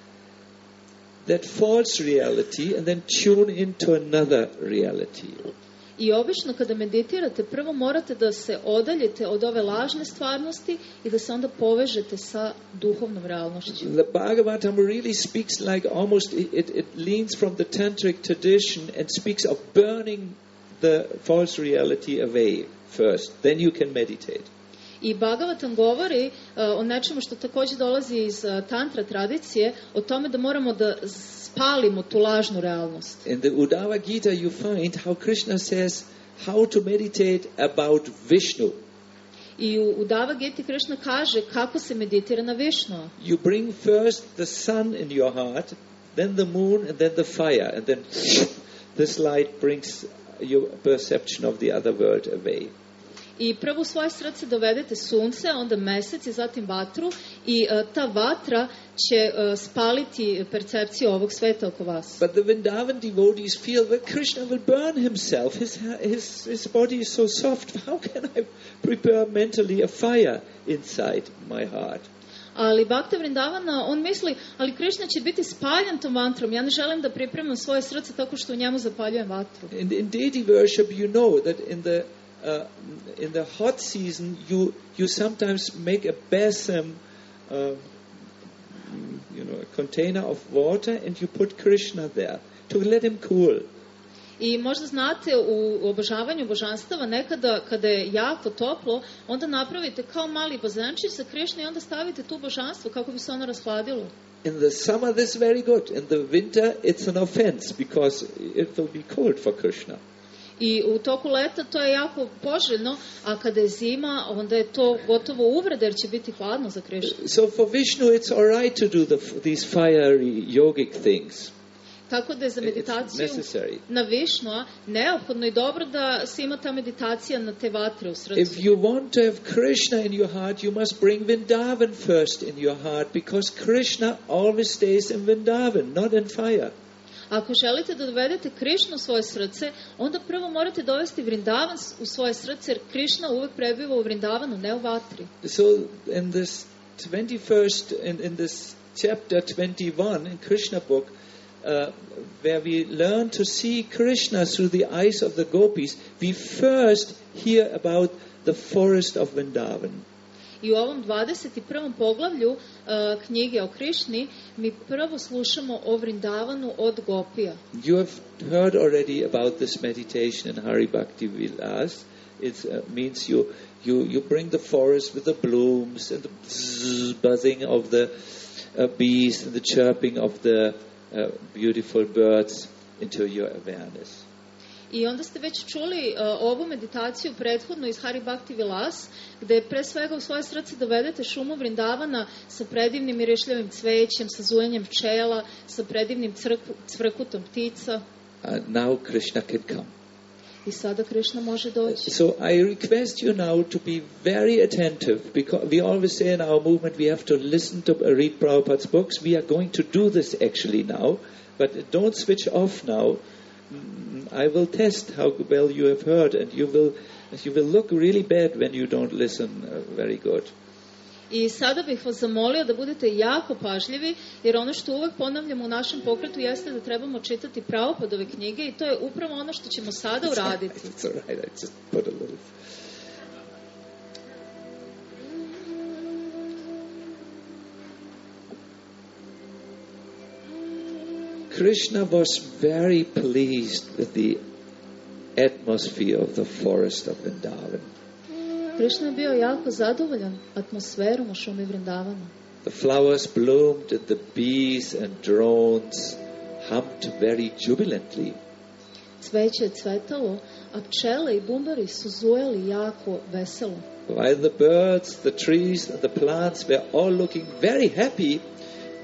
that false reality and then tune into another reality. I obično kada meditirate, prvo morate da se odaljite od ove lažne stvarnosti i da se onda povežete sa duhovnom realnošću. The Bhagavatam really speaks like almost, it, it leans from the tantric tradition and speaks of burning the false reality away first. Then you can meditate. I Bhagavatam govori uh, o nečemu što također dolazi iz uh, tantra tradicije, o tome da moramo da spalimo tu lažnu realnost. In the Uddhava Gita you find how Krishna says how to meditate about Vishnu. I u Uddhava Giti Krishna kaže kako se meditira na Višnua. You bring first the sun in your heart, then the moon, and then the fire, and then this light brings your perception of the other world away. I prvo u svoje srce dovedete sunce, onda mesec i zatim vatru i uh, ta vatra će uh, spaliti percepciju ovog sveta oko vas. But the Vrindavan devotees feel that Krishna will burn himself. His, his, his body is so soft. How can I prepare mentally a fire inside my heart? Ali Bhakta Vrindavana, on misli, ali Krishna će biti spaljen tom vatrom. Ja ne želim da pripremam svoje srce tako što u njemu zapaljujem vatru. In, in deity worship you know that in the Uh, in the hot season, you you sometimes make a basin, uh, you know, a container of water, and you put Krishna there to let him cool. I možda znate u obožavanju božanstava nekada kada je jako toplo, onda napravite kao mali bazenčić za Krishna i onda stavite tu božanstvo kako bi se ono rashladilo. In the summer this is very good. In the winter it's an offense because it will be cold for Krishna. I u toku leta to je jako poželjno, a kada je zima, onda je to gotovo uvreda jer će biti hladno za Krishnu. So for Vishnu it's all right to do the, these fiery yogic things. Tako da je za meditaciju na Višnua neophodno i dobro da se ima ta meditacija na te vatre u srcu. If you want to have Krishna in your heart, you must bring Vrindavan first in your heart, because Krishna always stays in Vrindavan, not in fire. Ako želite da dovedete Krishnu u svoje srce, onda prvo morate dovesti Vrindavan u svoje srce, jer Krishna uvek prebiva u Vrindavanu, ne u vatri. So in this twenty-first, in, in this chapter twenty-one in Krishna book, uh, where we learn to see Krishna through the eyes of the gopis, we first hear about the forest of Vrindavan. I u ovom dvadeset prvom poglavlju uh, knjige o Krišni mi prvo slušamo o Vrindavanu od gopija. You have heard already about this meditation in Hari Bhakti Vilas. It uh, means you, you, you bring the forest with the blooms and the bzz, buzzing of the uh, bees and the chirping of the uh, beautiful birds into your awareness. I onda ste već čuli uh, ovu meditaciju prethodno iz Hari Bhakti Vilas, gde pre svega u svoje srce dovedete šumu Vrindavana sa predivnim mirišljavim cvećem, sa zujenjem pčela, sa predivnim crku, cvrkutom ptica. And now Krishna can come. I sada Krishna može doći. So I request you now to be very attentive, because we always say in our movement we have to listen to uh, read Prabhupada's books. We are going to do this actually now, but don't switch off now. I will test how well you have heard, and you will you will look really bad when you don't listen uh, very good. I sada bih vas zamolio da budete jako pažljivi, jer ono što uvek ponavljamo u našem pokretu jeste da trebamo čitati Prabhupadove knjige i to je upravo ono što ćemo sada uraditi. It's all right. I just put a little. Krishna was very pleased with the atmosphere of the forest of Vrindavan. Krishna je bio jako zadovoljan atmosferom u šumi Vrindavana. The flowers bloomed and the bees and drones hummed very jubilantly. Cveće je cvetalo, a pčele i bumbari su zujali jako veselo. While the birds, the trees and the plants were all looking very happy,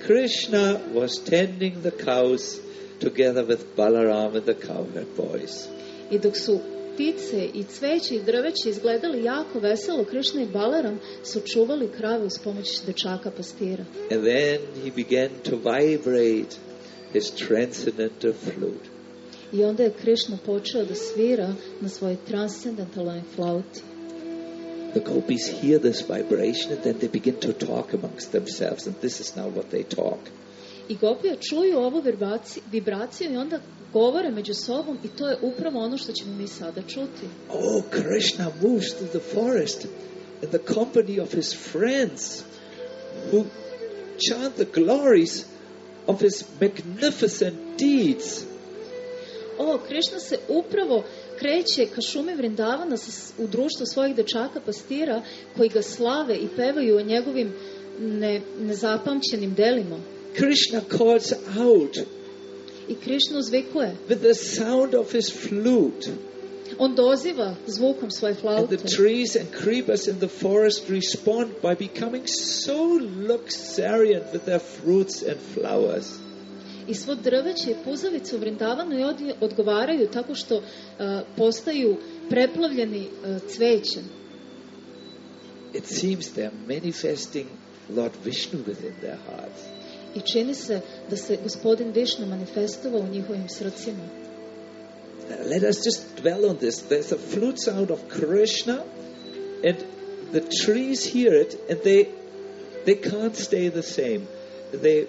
Krishna was tending the cows together with Balaram and the cowherd boys. I dok su ptice i cveće i drveće izgledali jako veselo, Krishna i Balaram su čuvali krave uz pomoć dečaka pastira. And then he began to vibrate his transcendental flute. I onda je Krishna počeo da svira na svojoj transcendentalnoj flauti. The gopis hear this vibration and then they begin to talk amongst themselves, and this is now what they talk. I gopije čuju ovu vibraciju i onda govore među sobom, i to je upravo ono što ćemo mi sada čuti. Oh, Krishna moves through the forest in the company of his friends who chant the glories of his magnificent deeds. O, Krishna se upravo kreće ka šumi Vrindavana u društvu svojih dečaka pastira koji ga slave i pevaju o njegovim ne, nezapamćenim delima. Krishna calls out I Krishna uzvikuje with the sound of his flute. On doziva zvukom svoje And flaute. the trees and creepers in the forest respond by becoming so luxuriant with their fruits and flowers. I svo drveće i puzavice u Vrindavanu i od- odgovaraju tako što uh, postaju preplavljeni uh, cvećem. It seems they are manifesting Lord Vishnu within their hearts. I čini se da se gospodin Višnu manifestovao u njihovim srcima. Let us just dwell on this. There's a flute sound of Krishna, and the trees hear it, and they they can't stay the same. They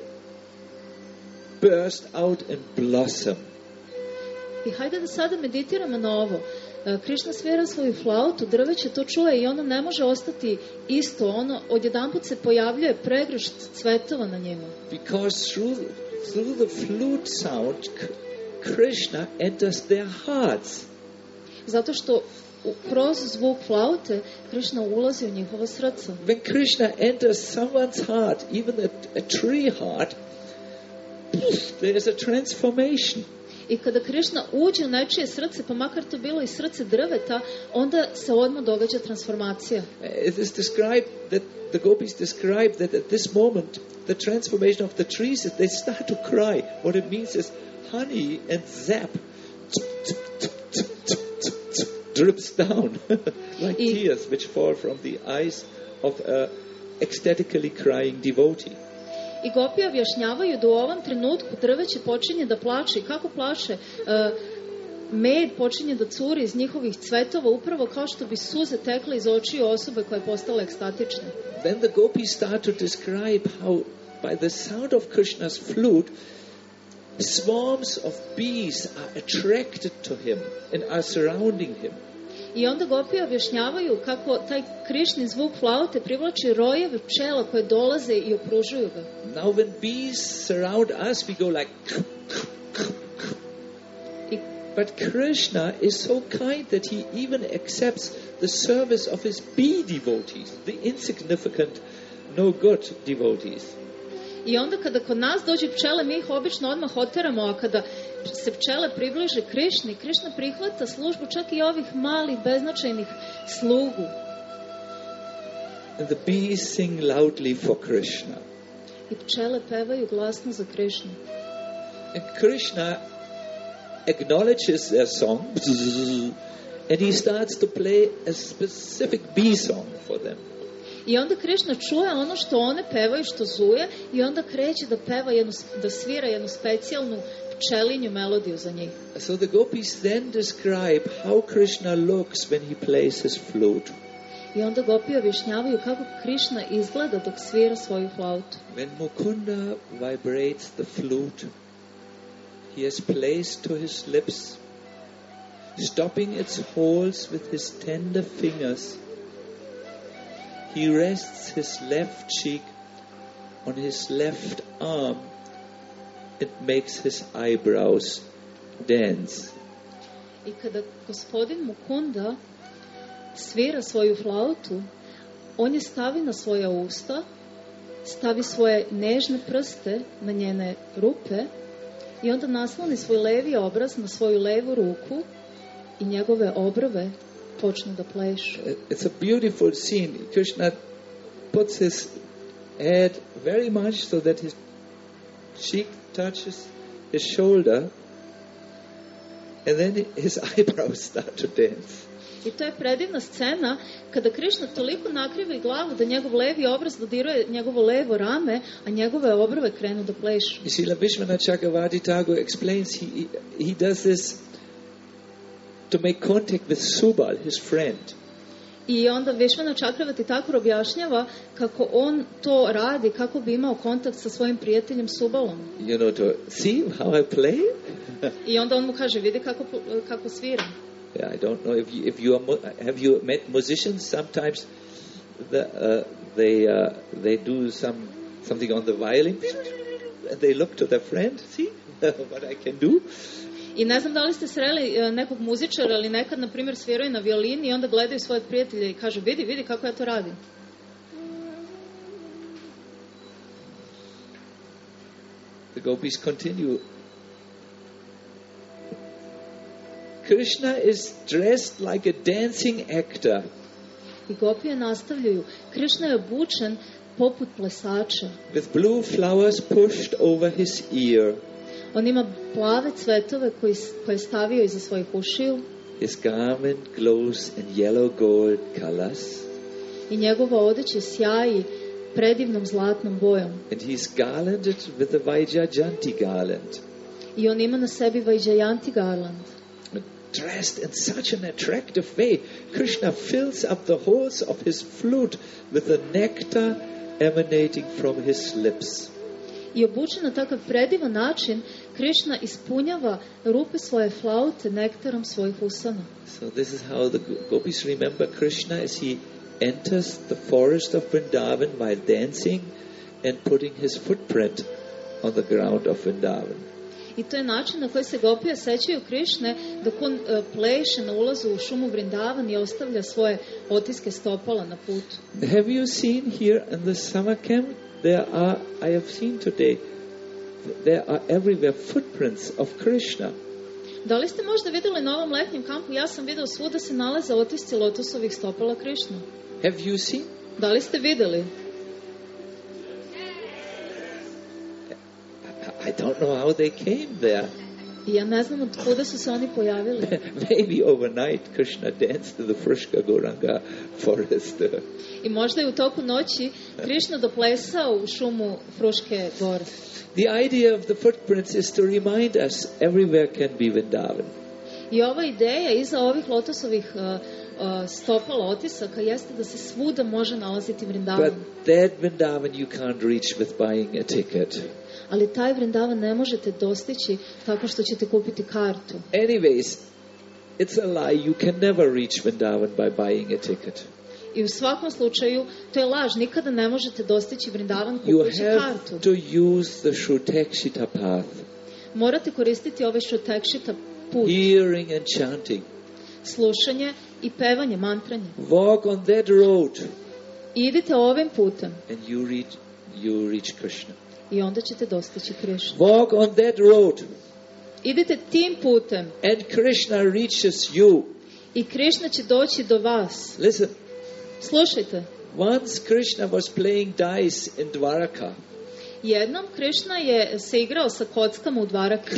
burst out and blossom. I hajde da sada meditiramo na ovo. E, Krišna svira svoju flautu, drveće to čuje i ono ne može ostati isto. Ono odjedanput se pojavljuje pregršt cvetova na njemu. Because through, through the flute sound, K- Krishna enters their hearts. Zato što u- kroz zvuk flaute Krišna ulazi u njihova srca. When Krishna enters someone's heart, even a, a tree heart, there is a transformation. I kada Krišna uđe u nečije srce, pa makar to bilo i srce drveta, onda se odmah događa transformacija. It is described that the gopis describe that at this moment the transformation of the trees is they start to cry. What it means is honey and sap drips down like I- tears which fall from the eyes of a ecstatically crying devotee. I gopije objašnjavaju da u ovom trenutku drveće počinje da plače. I kako plače? E, med počinje da curi iz njihovih cvetova, upravo kao što bi suze tekle iz očiju osobe koja je postala ekstatična. Then the gopis start to describe how by the sound of Krishna's flute swarms of bees are attracted to him and are surrounding him. I onda gopije objašnjavaju kako taj Krišni zvuk flaute privlači rojeve pčela koje dolaze i okružuju ga. Now when bees surround us, we go like... I, But Krishna is so kind that he even accepts the service of his bee devotees, the insignificant, no good devotees. I onda kada kod nas dođu pčele, mi ih obično odmah oteramo, a kada se pčele približe Krišni, Krišna prihvata službu čak i ovih malih, beznačajnih slugu. And the bees sing loudly for Krishna. I pčele pevaju glasno za Krišnu. And Krishna acknowledges their song and he starts to play a specific bee song for them. I onda Krišna čuje ono što one pevaju, što zuje, i onda kreće da peva jednu, da svira jednu specijalnu pčelinju melodiju za njih. So the gopis then describe how Krishna looks when he plays his flute. I onda gopije objašnjavaju kako Krišna izgleda dok svira svoju flautu. When Mukunda vibrates the flute, he has placed to his lips, stopping its holes with his tender fingers. He rests his left cheek on his left arm and makes his eyebrows dance. I kada gospodin Mukunda svira svoju flautu, on je stavi na svoja usta, stavi svoje nežne prste na njene rupe i onda nasloni svoj levi obraz na svoju levu ruku i njegove obrve počnu da plešu. It's a beautiful scene. Krishna puts his head very much so that his cheek touches his shoulder, and then his eyebrows start to dance. I to je predivna scena kada Krišna toliko nakrivi glavu da njegov levi obraz dodiruje njegovo levo rame, a njegove obrve krenu da plešu. Srila Vishwanath Chakravarti Thakur explains he, he does this to make contact with Subal, his friend. I onda Vishwanath Chakravarti Thakur objašnjava kako on to radi kako bi imao kontakt sa svojim prijateljem Subalom. You know, to see how I play? I onda on mu kaže, vidi kako, kako svira. Yeah, I don't know if you, if you are, have you met musicians? Sometimes the, uh, they uh, they do some something on the violin, and they look to their friend. See what I can do. I ne znam da li ste sreli nekog muzičara ili nekad, na primjer, sviraju na violini i onda gledaju svoje prijatelje i kažu, vidi, vidi kako ja to radim. The gopis continue. Krishna is dressed like a dancing actor. I gopije nastavljaju. Krišna je obučen poput plesača. With blue flowers pushed over his ear. On ima plave cvetove koji, koje je stavio iza svojih ušiju. His garment glows in yellow gold colors. I njegova odeća sjaji predivnom zlatnom bojom. And he's garlanded with the Vaijayanti garland. I on ima na sebi Vaijayanti garland. Dressed in such an attractive way, Krishna fills up the holes of his flute with the nectar emanating from his lips. I obučen na takav predivan način, Krišna ispunjava rupe svoje flaute nektarom svojih usana. So this is how the gopis remember Krishna as he enters the forest of Vrindavan while dancing and putting his footprint on the ground of Vrindavan. I to je način na koji se gopije sećaju Krišne dok on uh, pleše na ulazu u šumu Vrindavan i ostavlja svoje otiske stopala na putu. Have you seen here in the summer camp? There are, I have seen today, there are everywhere footprints of Krishna. Da li ste možda vidjeli na ovom letnjem kampu? Ja sam vidio svuda se nalaze otisci lotosovih stopala Krišne. Have you seen? Da li ste vidjeli? I don't know how they came there. I ja ne znam od kuda su se oni pojavili. Maybe overnight Krishna danced in the Frushka Goranga forest. I možda je u toku noći Krišna doplesao u šumu Fruške gore. The idea of the footprints is to remind us everywhere can be Vrindavan. I ova ideja iza ovih lotosovih uh, uh, stopala otisaka jeste da se svuda može nalaziti Vrindavan. But that Vrindavan you can't reach with buying a ticket. Ali taj Vrindavan ne možete dostići tako što ćete kupiti kartu. Anyways, it's a lie. You can never reach Vrindavan by buying a ticket. I u svakom slučaju, to je laž. Nikada ne možete dostići Vrindavan kupujući kartu. You have to use the Shrutekshita path. Morate koristiti ovaj Shrutekshita put. Hearing and chanting. Slušanje i pevanje, mantranje. Walk on that road. Idite ovim putem. And you reach, you reach Krishna. I onda ćete dostići Krišnu. Walk on that road. Idite tim putem. And Krishna reaches you. I Krišna će doći do vas. Listen. Slušajte. Once Krishna was playing dice in Dwaraka. Jednom Krišna je se igrao sa kockama u Dvaraki.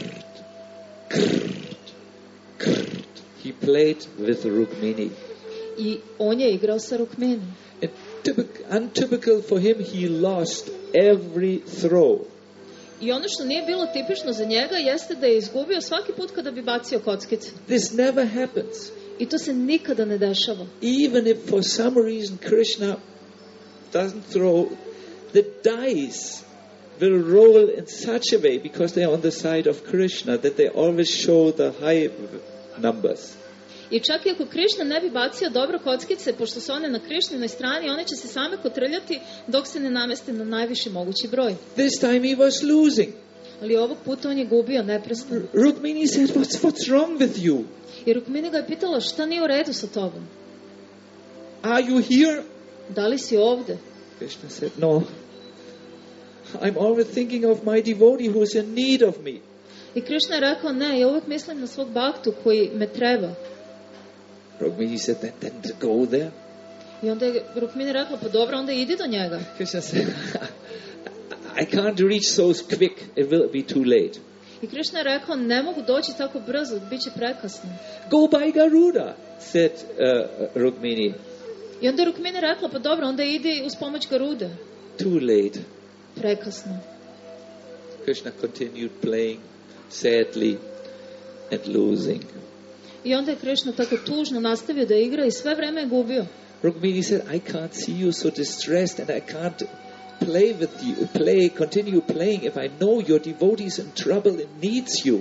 He played with Rukmini. I on je igrao sa Rukmini. And typical, untypical for him, he lost every throw. I ono što nije bilo tipično za njega jeste da je izgubio svaki put kada bi bacio kockice. This never happens. I to se nikada ne dešava. Even if for some reason Krishna doesn't throw, the dice will roll in such a way because they are on the side of Krishna that they always show the high numbers. I čak i ako Krišna ne bi bacio dobro kockice, pošto su one na Krišninoj strani, one će se same kotrljati dok se ne nameste na najviši mogući broj. This time he was losing. Ali ovog puta on je gubio neprestano. Rukmini said, what's, what's wrong with you? I Rukmini ga je pitala, šta nije u redu sa tobom? Are you here? Da li si ovde? Krishna said, no. I'm always thinking of my devotee who is in need of me. I Krišna je rekao, ne, ja uvek mislim na svog bhaktu koji me treba. Rukmini said, then, then go there. I onda je Rukmini rekla, pa dobro, onda idi do njega. Krishna said, I can't reach so quick, it will be too late. I Krishna je rekao, ne mogu doći tako brzo, bit će prekasno. Go by Garuda, said uh, Rukmini. I onda je Rukmini rekla, pa dobro, onda idi uz pomoć Garude. Too late. Prekasno. Krishna continued playing sadly and losing. I onda je Krishna tako tužno nastavio da igra i sve vreme je gubio. Rukmini said, I can't see you so distressed and I can't play with you, play, continue playing if I know your devotee is in trouble and needs you.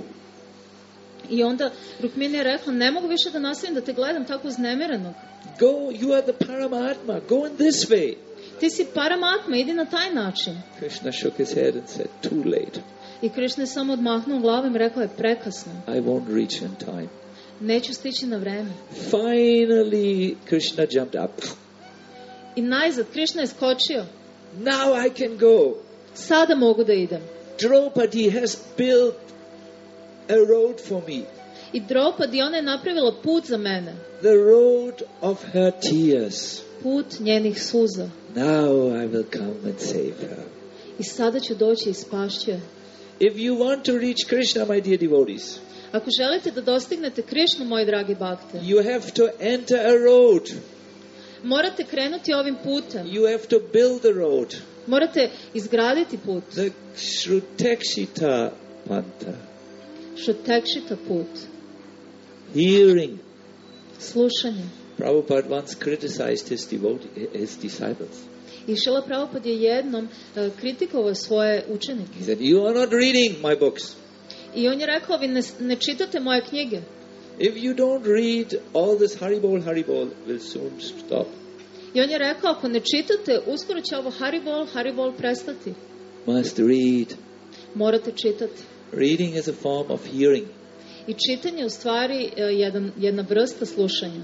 I onda Rukmini je rekla, ne mogu više da nastavim da te gledam tako uznemirenog. Go, you are the Paramatma, go in this way. Ti si Paramatma, idi na taj način. Krishna shook his head and said, too late. I Krishna je samo odmahnuo glavom i rekao je, prekasno. I won't reach in time. Neću stići na vreme. Finally, Krishna jumped up. I najzad Krishna je skočio. Now I can go. Sada mogu da idem. Draupadi has built a road for me. I Draupadi, ona je napravila put za mene. The road of her tears. Put njenih suza. Now I will come and save her. I sada ću doći i spašću je. If you want to reach Krishna, my dear devotees, ako želite da dostignete Krishnu, moji dragi bhakte, you have to enter a road. Morate krenuti ovim putem. You have to build the road. Morate izgraditi put. The Shrutekshita Panta. Shrutekshita put. Hearing. Slušanje. Prabhupada once criticized his devotee, his disciples. I Šrila Prabhupada je jednom uh, kritikovao svoje učenike. He said, you are not reading my books. I on je rekao, vi ne, ne čitate moje knjige. If you don't read, all this Haribol, Haribol will soon stop. I on je rekao, ako ne čitate, uskoro će ovo Haribol, Haribol prestati. Must read. Morate čitati. Reading is a form of hearing. I čitanje je u stvari uh, jedan, jedna vrsta slušanja.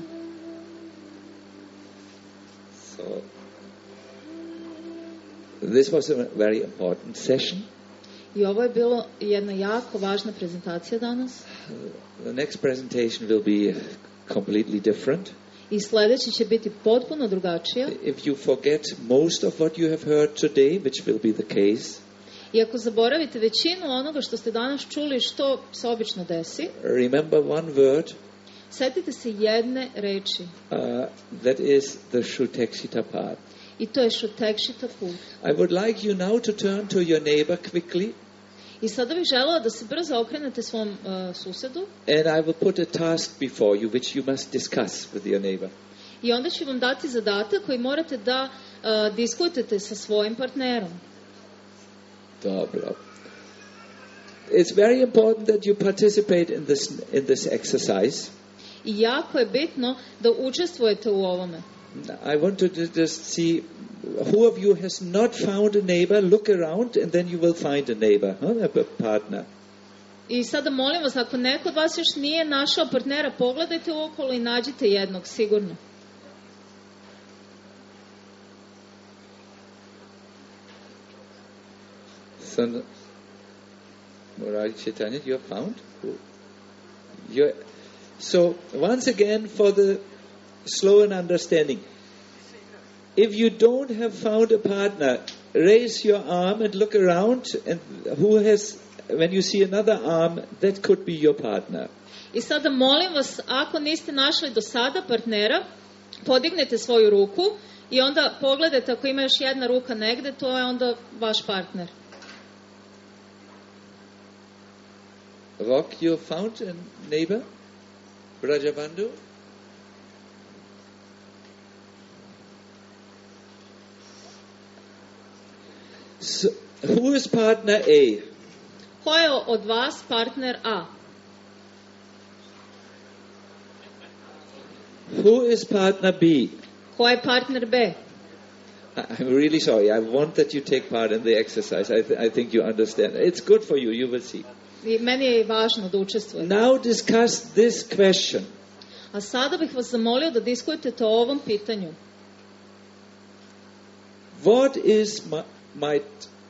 So, this was a very important session. I ovo je bilo jedna jako važna prezentacija danas. The next presentation will be completely different. I sljedeći će biti potpuno drugačija. If you forget most of what you have heard today, which will be the case, i ako zaboravite većinu onoga što ste danas čuli, što se obično desi, remember one word. Setite se jedne reči. Uh, that is the Shrutekshita part. I to je Shrutekshita put. I would like you now to turn to your neighbor quickly. I sada bih želela da se brzo okrenete svom uh, susedu. And I will put a task before you which you must discuss with your neighbor. I onda ću vam dati zadatak koji morate da uh, diskutujete sa svojim partnerom. Dobro. It's very important that you participate in this in this exercise. I jako je bitno da učestvujete u ovome. I want to just see who of you has not found a neighbor. Look around and then you will find a neighbor, huh? A partner. I sada molim vas, ako neko od vas još nije našao partnera, pogledajte uokolo i nađite jednog, sigurno. So, Murari Chaitanya, you have found? You're, so, once again, for the slow and understanding. If you don't have found a partner, raise your arm and look around, and who has, when you see another arm, that could be your partner. I sada molim vas, ako niste našli do sada partnera, podignete svoju ruku i onda pogledajte ako ima još jedna ruka negde, to je onda vaš partner. Rock, you found a neighbor? Brajabandhu? So, who is partner A? Ko je od vas partner A? Who is partner B? Ko je partner B? I'm really sorry. I want that you take part in the exercise. I, th- I think you understand. It's good for you. You will see. I meni je važno da učestvujete. Now discuss this question. A sada bih vas zamolio da diskutujete o ovom pitanju. What is my, my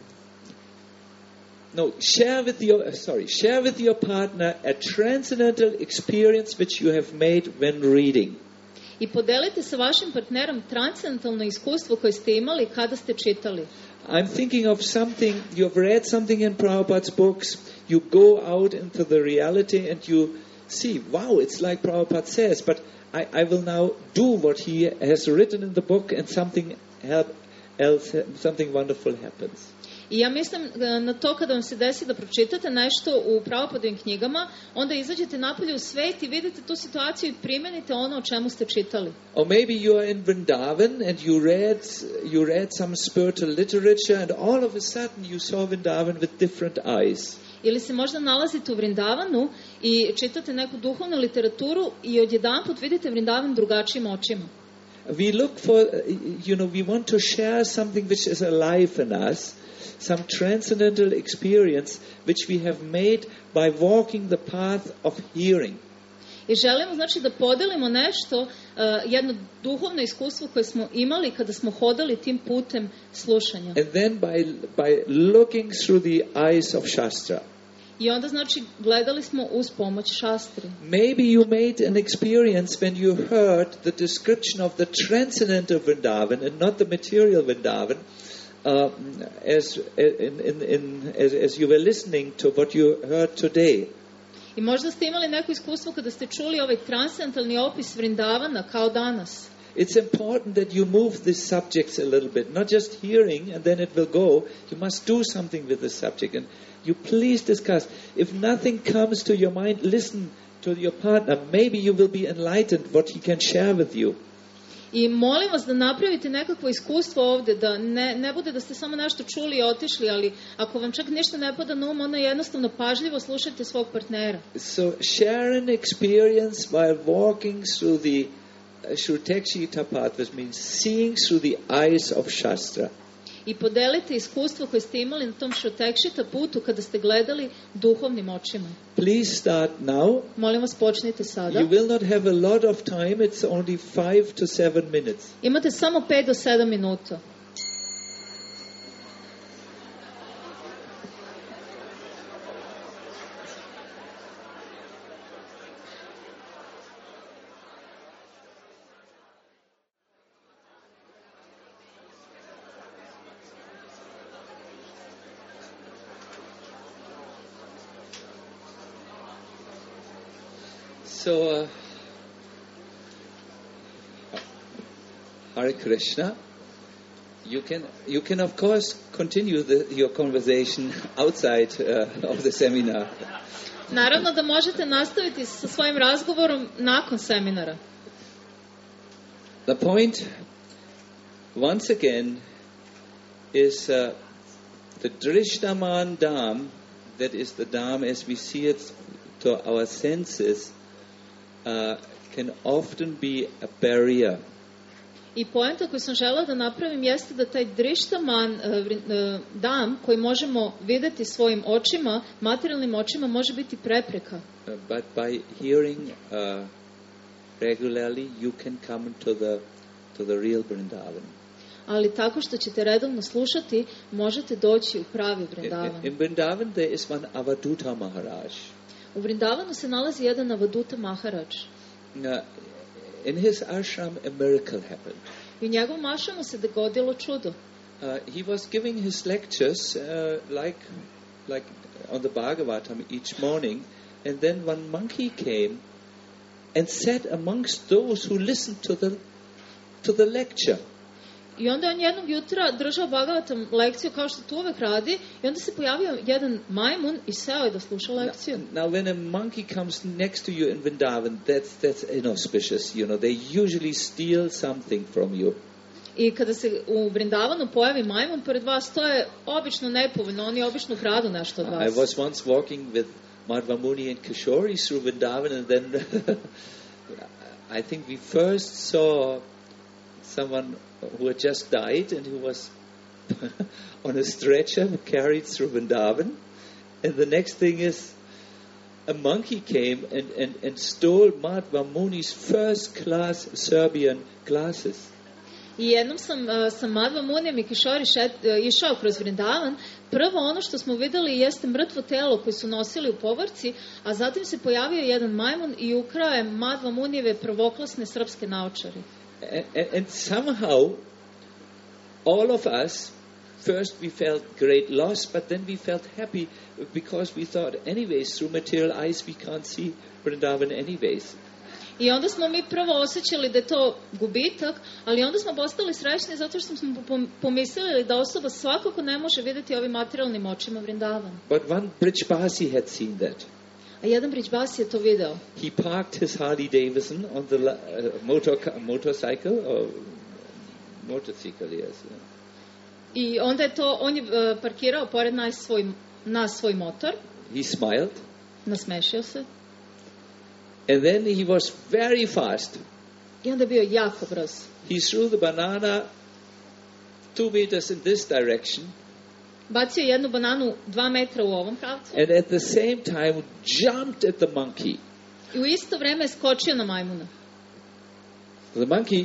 no share with your sorry share with your partner a transcendental experience which you have made when reading. I podelite sa vašim partnerom transcendentalno iskustvo koje ste imali kada ste čitali. I'm thinking of something, you've read something in Prabhupada's books, you go out into the reality and you see, wow, it's like Prabhupada says, but I, I will now do what he has written in the book and something help, else, something wonderful happens. I ja mislim na to kada vam se desi da pročitate nešto u Prabhupadovim knjigama, onda izađete napolje u svet i vidite tu situaciju i primenite ono o čemu ste čitali. Or maybe you are in Vrindavan and you read you read some spiritual literature and all of a sudden you saw Vrindavan with different eyes. Ili se možda nalazite u Vrindavanu i čitate neku duhovnu literaturu i odjedanput vidite Vrindavan drugačijim očima. We look for, you know, we want to share something which is alive in us, some transcendental experience which we have made by walking the path of hearing. I želimo znači da podelimo nešto, uh, jedno duhovno iskustvo koje smo imali kada smo hodali tim putem slušanja. And then by by looking through the eyes of Shastra. I onda znači gledali smo uz pomoć šastri. Maybe you made an experience when you heard the description of the transcendental Vrindavan and not the material Vrindavan. Uh, as in, in, in as, as you were listening to what you heard today. I možda ste imali neko iskustvo kada ste čuli ovaj transcendentalni opis Vrindavana kao danas. It's important that you move these subjects a little bit, not just hearing and then it will go. You must do something with the subject, and you please discuss. If nothing comes to your mind, listen to your partner. Maybe you will be enlightened what he can share with you. I molim vas da napravite nekakvo iskustvo ovdje, da ne, ne bude da ste samo nešto čuli i otišli, ali ako vam čak ništa ne pada na um, onda jednostavno pažljivo slušajte svog partnera. So share an experience while walking through the uh, Shrutekshita path, which means seeing through the eyes of Shastra. I podelite iskustvo koje ste imali na tom Shrutekshita putu kada ste gledali duhovnim očima. Please start now. Molim vas, počnite sada. You will not have a lot of time. It's only five to seven minutes. Imate samo pet do sedam minuta. So, uh, Hare Krishna. You can, you can of course continue the, your conversation outside uh, of the seminar. Naravno da možete nastaviti sa svojim razgovorom nakon seminara. The point, once again, is uh, the Drishtaman Dham, that is the Dham as we see it to our senses, Uh, can often be a barrier. I poenta koju sam žela da napravim jeste da taj Drishtaman uh, uh, dam koji možemo vidjeti svojim očima, materijalnim očima, može biti prepreka. Uh, but by hearing uh, regularly, you can come to the to the real Vrindavan. Ali tako što ćete redovno slušati, možete doći u pravi Vrindavan. In, in Vrindavan there is one Avaduta Maharaj. U Vrindavanu se nalazi jedan Avaduta Maharaj. Uh, in his ashram, a miracle happened. I u njegovom ašramu se dogodilo čudo. Uh, he was giving his lectures uh, like like on the Bhagavatam each morning, and then one monkey came and sat amongst those who listened to the to the lecture. I onda on jednog jutra držao Bhagavatam lekciju kao što to uvek radi, i onda se pojavio jedan majmun i seo je da sluša lekciju. Now, now when a monkey comes next to you in Vrindavan, that's that's inauspicious. You know, they usually steal something from you. I kada se u Vrindavanu pojavi majmun pored vas, to je obično nepovoljno, oni obično kradu nešto od vas. I was once walking with Madhva Muni and Kishori through Vrindavan, and then I think we first saw someone who had just died and who was on a stretcher carried through Vrindavan. And the next thing is a monkey came and, and, and stole Madhva Muni's first class Serbian glasses. I jednom sam uh, sa Madhva Munijem i Kishori šet, uh, išao kroz Vrindavan. Prvo ono što smo vidjeli jeste mrtvo telo koje su nosili u povorci, a zatim se pojavio jedan majmun i ukrao je Madhva Munijeve prvoklasne srpske naočare. And, and somehow all of us first we felt great loss, but then we felt happy because we thought, anyways, through material eyes we can't see Vrindavan anyways. I onda smo mi prvo osjećali da je to gubitak, ali onda smo postali srećni zato što smo pom- pomislili da osoba svakako ne može vidjeti ovim materijalnim očima Vrindavan. But one Brijbasi had seen that. A jedan Brijbasi je to video. He parked his Harley Davidson on the la- uh, motor motorcycle or motorcycle, yes. I onda je to, on je uh, parkirao pored nas svoj, nas svoj motor, He smiled, nasmešio se and then he was very fast. i onda je bio jako brz. He threw the banana two meters in this direction, Bacio je jednu bananu dva metra u ovom pravcu and at the same time jumped at the monkey. i u isto vreme je skočio na majmuna. The monkey,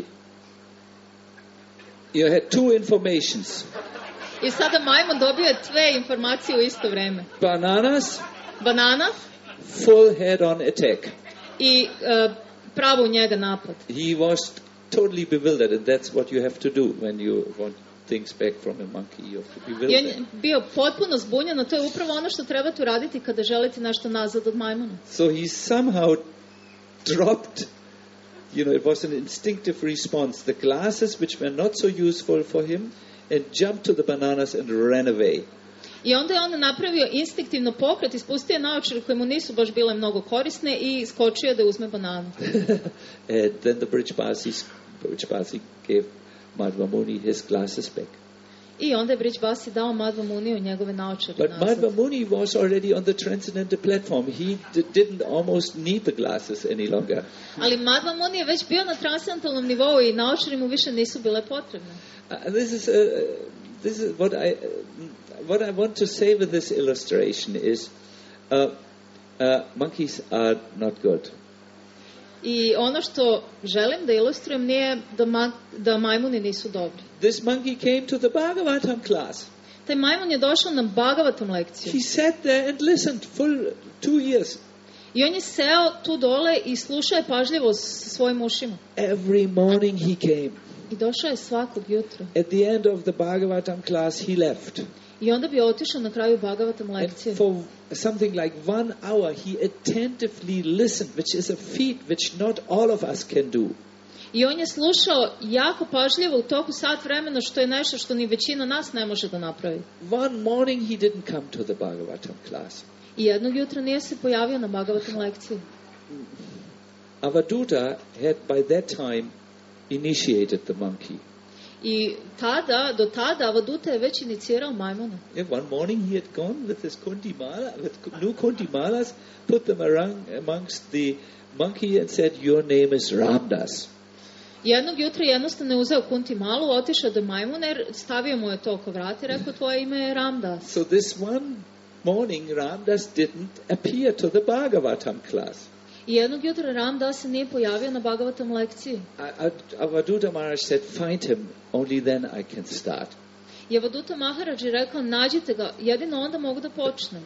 you had two informations. I sada majmun dobio je dve informacije u isto vreme. Bananas, Banana full head-on attack. i uh, pravo u njega napad. He was totally bewildered, and that's what you have to do when you want things back from a monkey. You have to I on bewilder. je bio potpuno zbunjen, a to je upravo ono što trebate uraditi kada želite nešto nazad od majmuna. So he somehow dropped, you know, it was an instinctive response, the glasses which were not so useful for him, and jumped to the bananas and ran away. I onda je on napravio instinktivno pokret, ispustio naočare koje mu nisu baš bile mnogo korisne i skočio da uzme bananu. And then the Brijbasi, Brijbasi gave Madhva Muni his glasses back. I onda je Brijbasi dao Madhva Muniju njegove naočare But nazad. Madhva Muni was already on the transcendental platform. He d- didn't almost need the glasses any longer. Ali Madhva Muni je već bio na transcendentalnom nivou i naočare mu više nisu bile potrebne. Uh, this is uh, this is what I uh, what I want to say with this illustration is uh, uh, monkeys are not good. I ono što želim da ilustrujem nije da, ma, da majmuni nisu dobri. This monkey came to the Bhagavatam class. Taj majmun je došao na Bhagavatam lekciju. He sat there and listened for two years. I on je seo tu dole i slušao je pažljivo sa svojim ušima. Every morning he came. I došao je svakog jutra. At the end of the Bhagavatam class, he left. I onda bi otišao na kraju Bhagavatam And lekcije. for something like one hour, he attentively listened, which is a feat which not all of us can do. I on je slušao jako pažljivo u toku sat vremena, što je nešto što ni većina nas ne može da napravi. One morning, he didn't come to the Bhagavatam class. I jednog jutra nije se pojavio na Bhagavatam lekciji. Avaduta had by that time initiated the monkey. I tada, do tada, Avaduta je već inicirao majmuna. Yeah, one morning he had gone with his kunti mala, with new kunti malas, put them around amongst the monkey and said, "Your name is Ramdas." Jednog jutra jednostavno je uzeo Kunti Malu, otišao do majmuna, stavio mu je to oko vrata i rekao, tvoje ime je Ramdas. So this one morning, Ramdas didn't appear to the Bhagavatam class. I jednog jutra Ramdas se nije pojavio na Bhagavatam lekciji. Avaduta Maharaj said, "Find him, only then I can start." I Avaduta Maharaj je rekao, nađite ga, jedino onda mogu da počnem.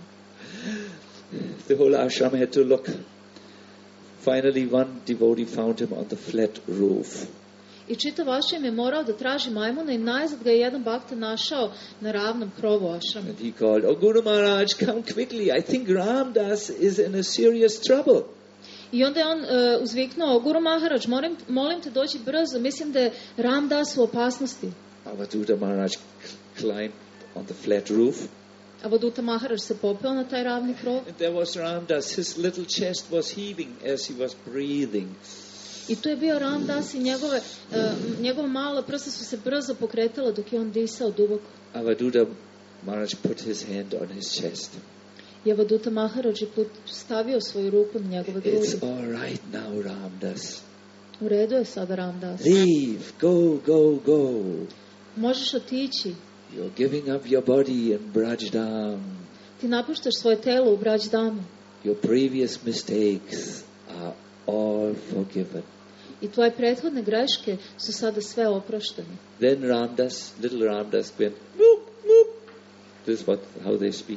The whole ashram had to look. Finally, one devotee found him on the flat roof. I čitav ašram je morao da traži majmuna i najzad ga je jedan bhakta našao na ravnom krovu ašrama. And he called, "Oh, Guru Maharaj, come quickly. I think Ramdas is in a serious trouble." I onda je on uh, uzviknuo, Guru Maharaj, molim, molim te dođi brzo, mislim da je Ramdas u opasnosti. Avaduta Maharaj climbed on the flat roof. Avaduta Maharaj se popeo na taj ravni krov. And there was Ramdas. His little chest was heaving as he was breathing. I tu je bio Ramdas i njegove, uh, njegova mala prsa su se brzo pokretala dok je on disao duboko. Avaduta Maharaj put his hand on his chest. I Avaduta Maharaj je put, stavio svoju ruku na njegove grudi. It's all right now, Ramdas. U redu je sada Ramdas. Leave. Go, go, go. Možeš otići. You're giving up your body in Brajdam. Ti napuštaš svoje telo u Brađdamu. Your previous mistakes are all forgiven. I tvoje prethodne greške su sada sve oproštene. Then Ramdas, little Ramdas went, whoop, whoop. This is what, how they speak.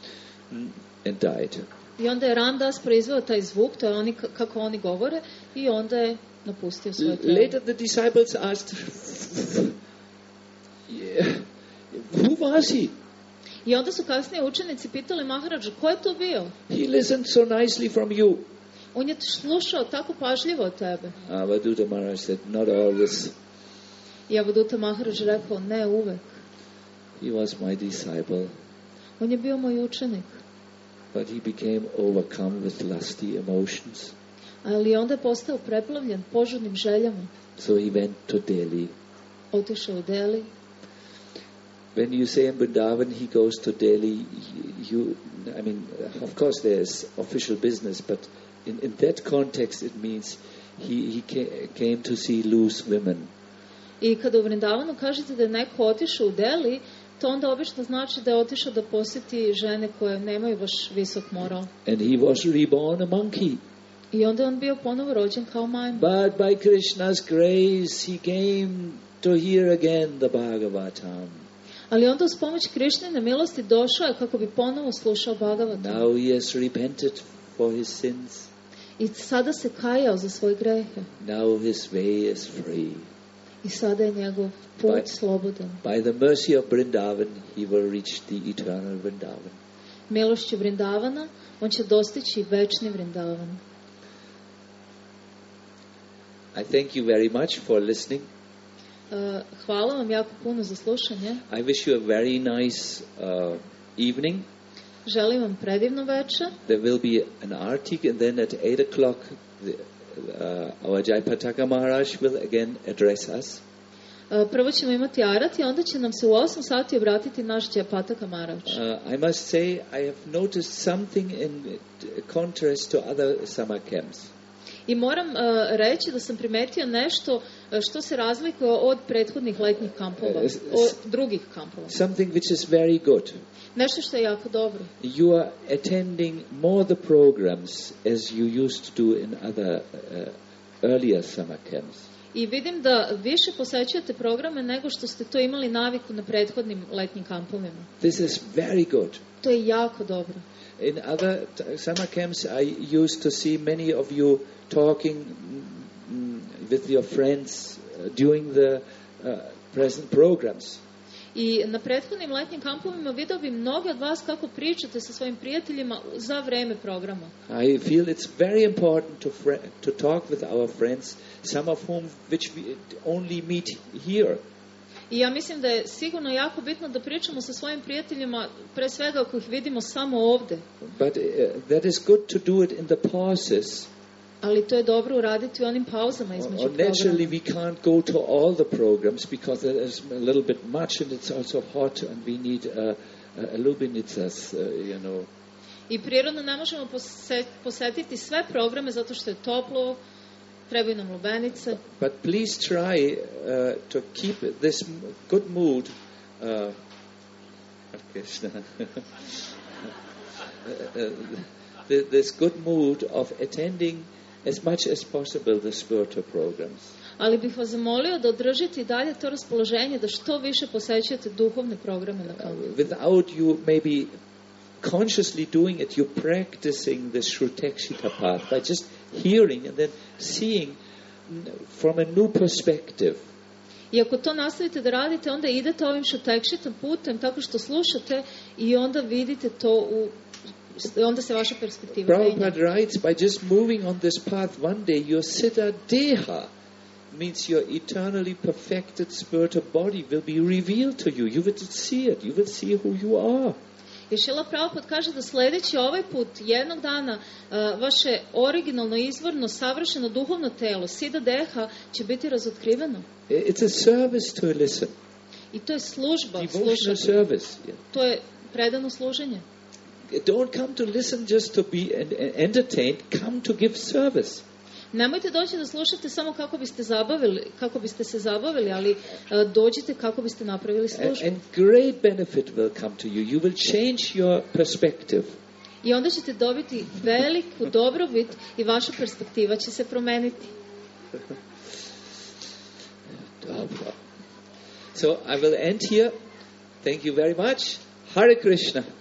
And died. I onda je Ramdas proizveo taj zvuk, to je oni, kako oni govore, i onda je napustio svoje telo. Later the disciples asked, yeah, who was he? I onda su kasnije učenici pitali Maharadžu, ko je to bio? He listened so nicely from you. On je slušao tako pažljivo od tebe. Avadhuta Maharaj said, not always. I Avadhuta Maharadž rekao, ne uvek. He was my disciple. On je bio moj učenik. But he became overcome with lusty emotions. Ali onda je postao preplavljen požudnim željama. So he went to Delhi. Otišao u Delhi. When you say in Vrindavan he goes to Delhi, you, I mean, of course there's official business, but in, in that context it means he, he came to see loose women. I kada u Vrindavanu kažete da je neko otišao u Delhi, to onda obično znači da je otišao da posjeti žene koje nemaju baš visok moral. And he was reborn a monkey. I onda je on bio ponovo rođen kao majmun. But by Krishna's grace he came to hear again the Bhagavatam. Ali onda uz pomoć Krišnine milosti došao je kako bi ponovo slušao Bhagavatam. Now he has repented for his sins. I sada se kajao za svoje grehe. Now his way is free. I sada je njegov put By, slobodan. by the mercy of Vrindavan, he will reach the eternal Vrindavan. Milošću Vrindavana, on će dostići večni Vrindavan. I thank you very much for listening. Uh, hvala vam jako puno za slušanje. I wish you a very nice uh, evening. Želim vam predivno večer. There will be an artik, and then at eight o'clock, the, uh, our Jayapataka Maharaj will again address us. Uh, prvo ćemo imati arati, onda će nam se u osam sati obratiti naš Jayapataka Maharaj. Uh, I must say, I have noticed something in contrast to other summer camps. I moram uh, reći da sam primetio nešto uh, što se razlikuje od prethodnih letnjih kampova, od drugih kampova. Something which is very good. Nešto što je jako dobro. You are attending more the programs as you used to do in other uh, earlier summer camps. I vidim da više posećujete programe nego što ste to imali naviku na prethodnim letnjim kampovima. This is very good. To je jako dobro. In other t- summer camps, I used to see many of you talking mm, with your friends uh, during the uh, present programs. I na prethodnim letnjim kampovima vidio bi mnoge od vas kako pričate sa svojim prijateljima za vreme programa. I feel it's very important to fr- to talk with our friends, some of whom which we only meet here. I ja mislim da je sigurno jako bitno da pričamo sa svojim prijateljima, pre svega ako ih vidimo samo ovde. But uh, that is good to do it in the pauses. Ali to je dobro uraditi u onim pauzama između Or programa. naturally we can't go to all the programs because there is a little bit much and it's also hot and we need uh, a lubinicas, uh, you know. I prirodno ne možemo pose- posetiti sve programe zato što je toplo, trebaju nam lubenice. But please try uh, to keep this m- good mood. Uh, Krishna. uh, th- this good mood of attending as much as possible the spiritual programs. Ali bih vas zamolio da održite i dalje to raspoloženje da što više posećujete duhovne programe na kampu. Uh, without you maybe consciously doing it, you're practicing the Shrutekshita path by just hearing and then seeing from a new perspective. I ako to nastavite da radite, onda idete ovim šutekšitam putem tako što slušate i onda vidite to u onda se vaša perspektiva menja. Prabhupada writes, by just moving on this path one day, your siddha deha, means your eternally perfected spiritual body will be revealed to you. You will see it. You will see who you are. I Šrila Prabhupada kaže da sledeći ovaj put jednog dana uh, vaše originalno, izvorno, savršeno duhovno telo, siddha deha, će biti razotkriveno. It's a service to listen. I to je služba, Devotional slušati. service. Yeah. To je predano služenje. Don't come to listen just to be entertained. Come to give service. Nemojte doći da slušate samo kako biste zabavili, kako biste se zabavili, ali uh, dođite kako biste napravili And, službu. and great benefit will come to you. You will change your perspective. I onda ćete dobiti veliku dobrobit i vaša perspektiva će se promeniti. So I will end here. Thank you very much. Hare Krishna.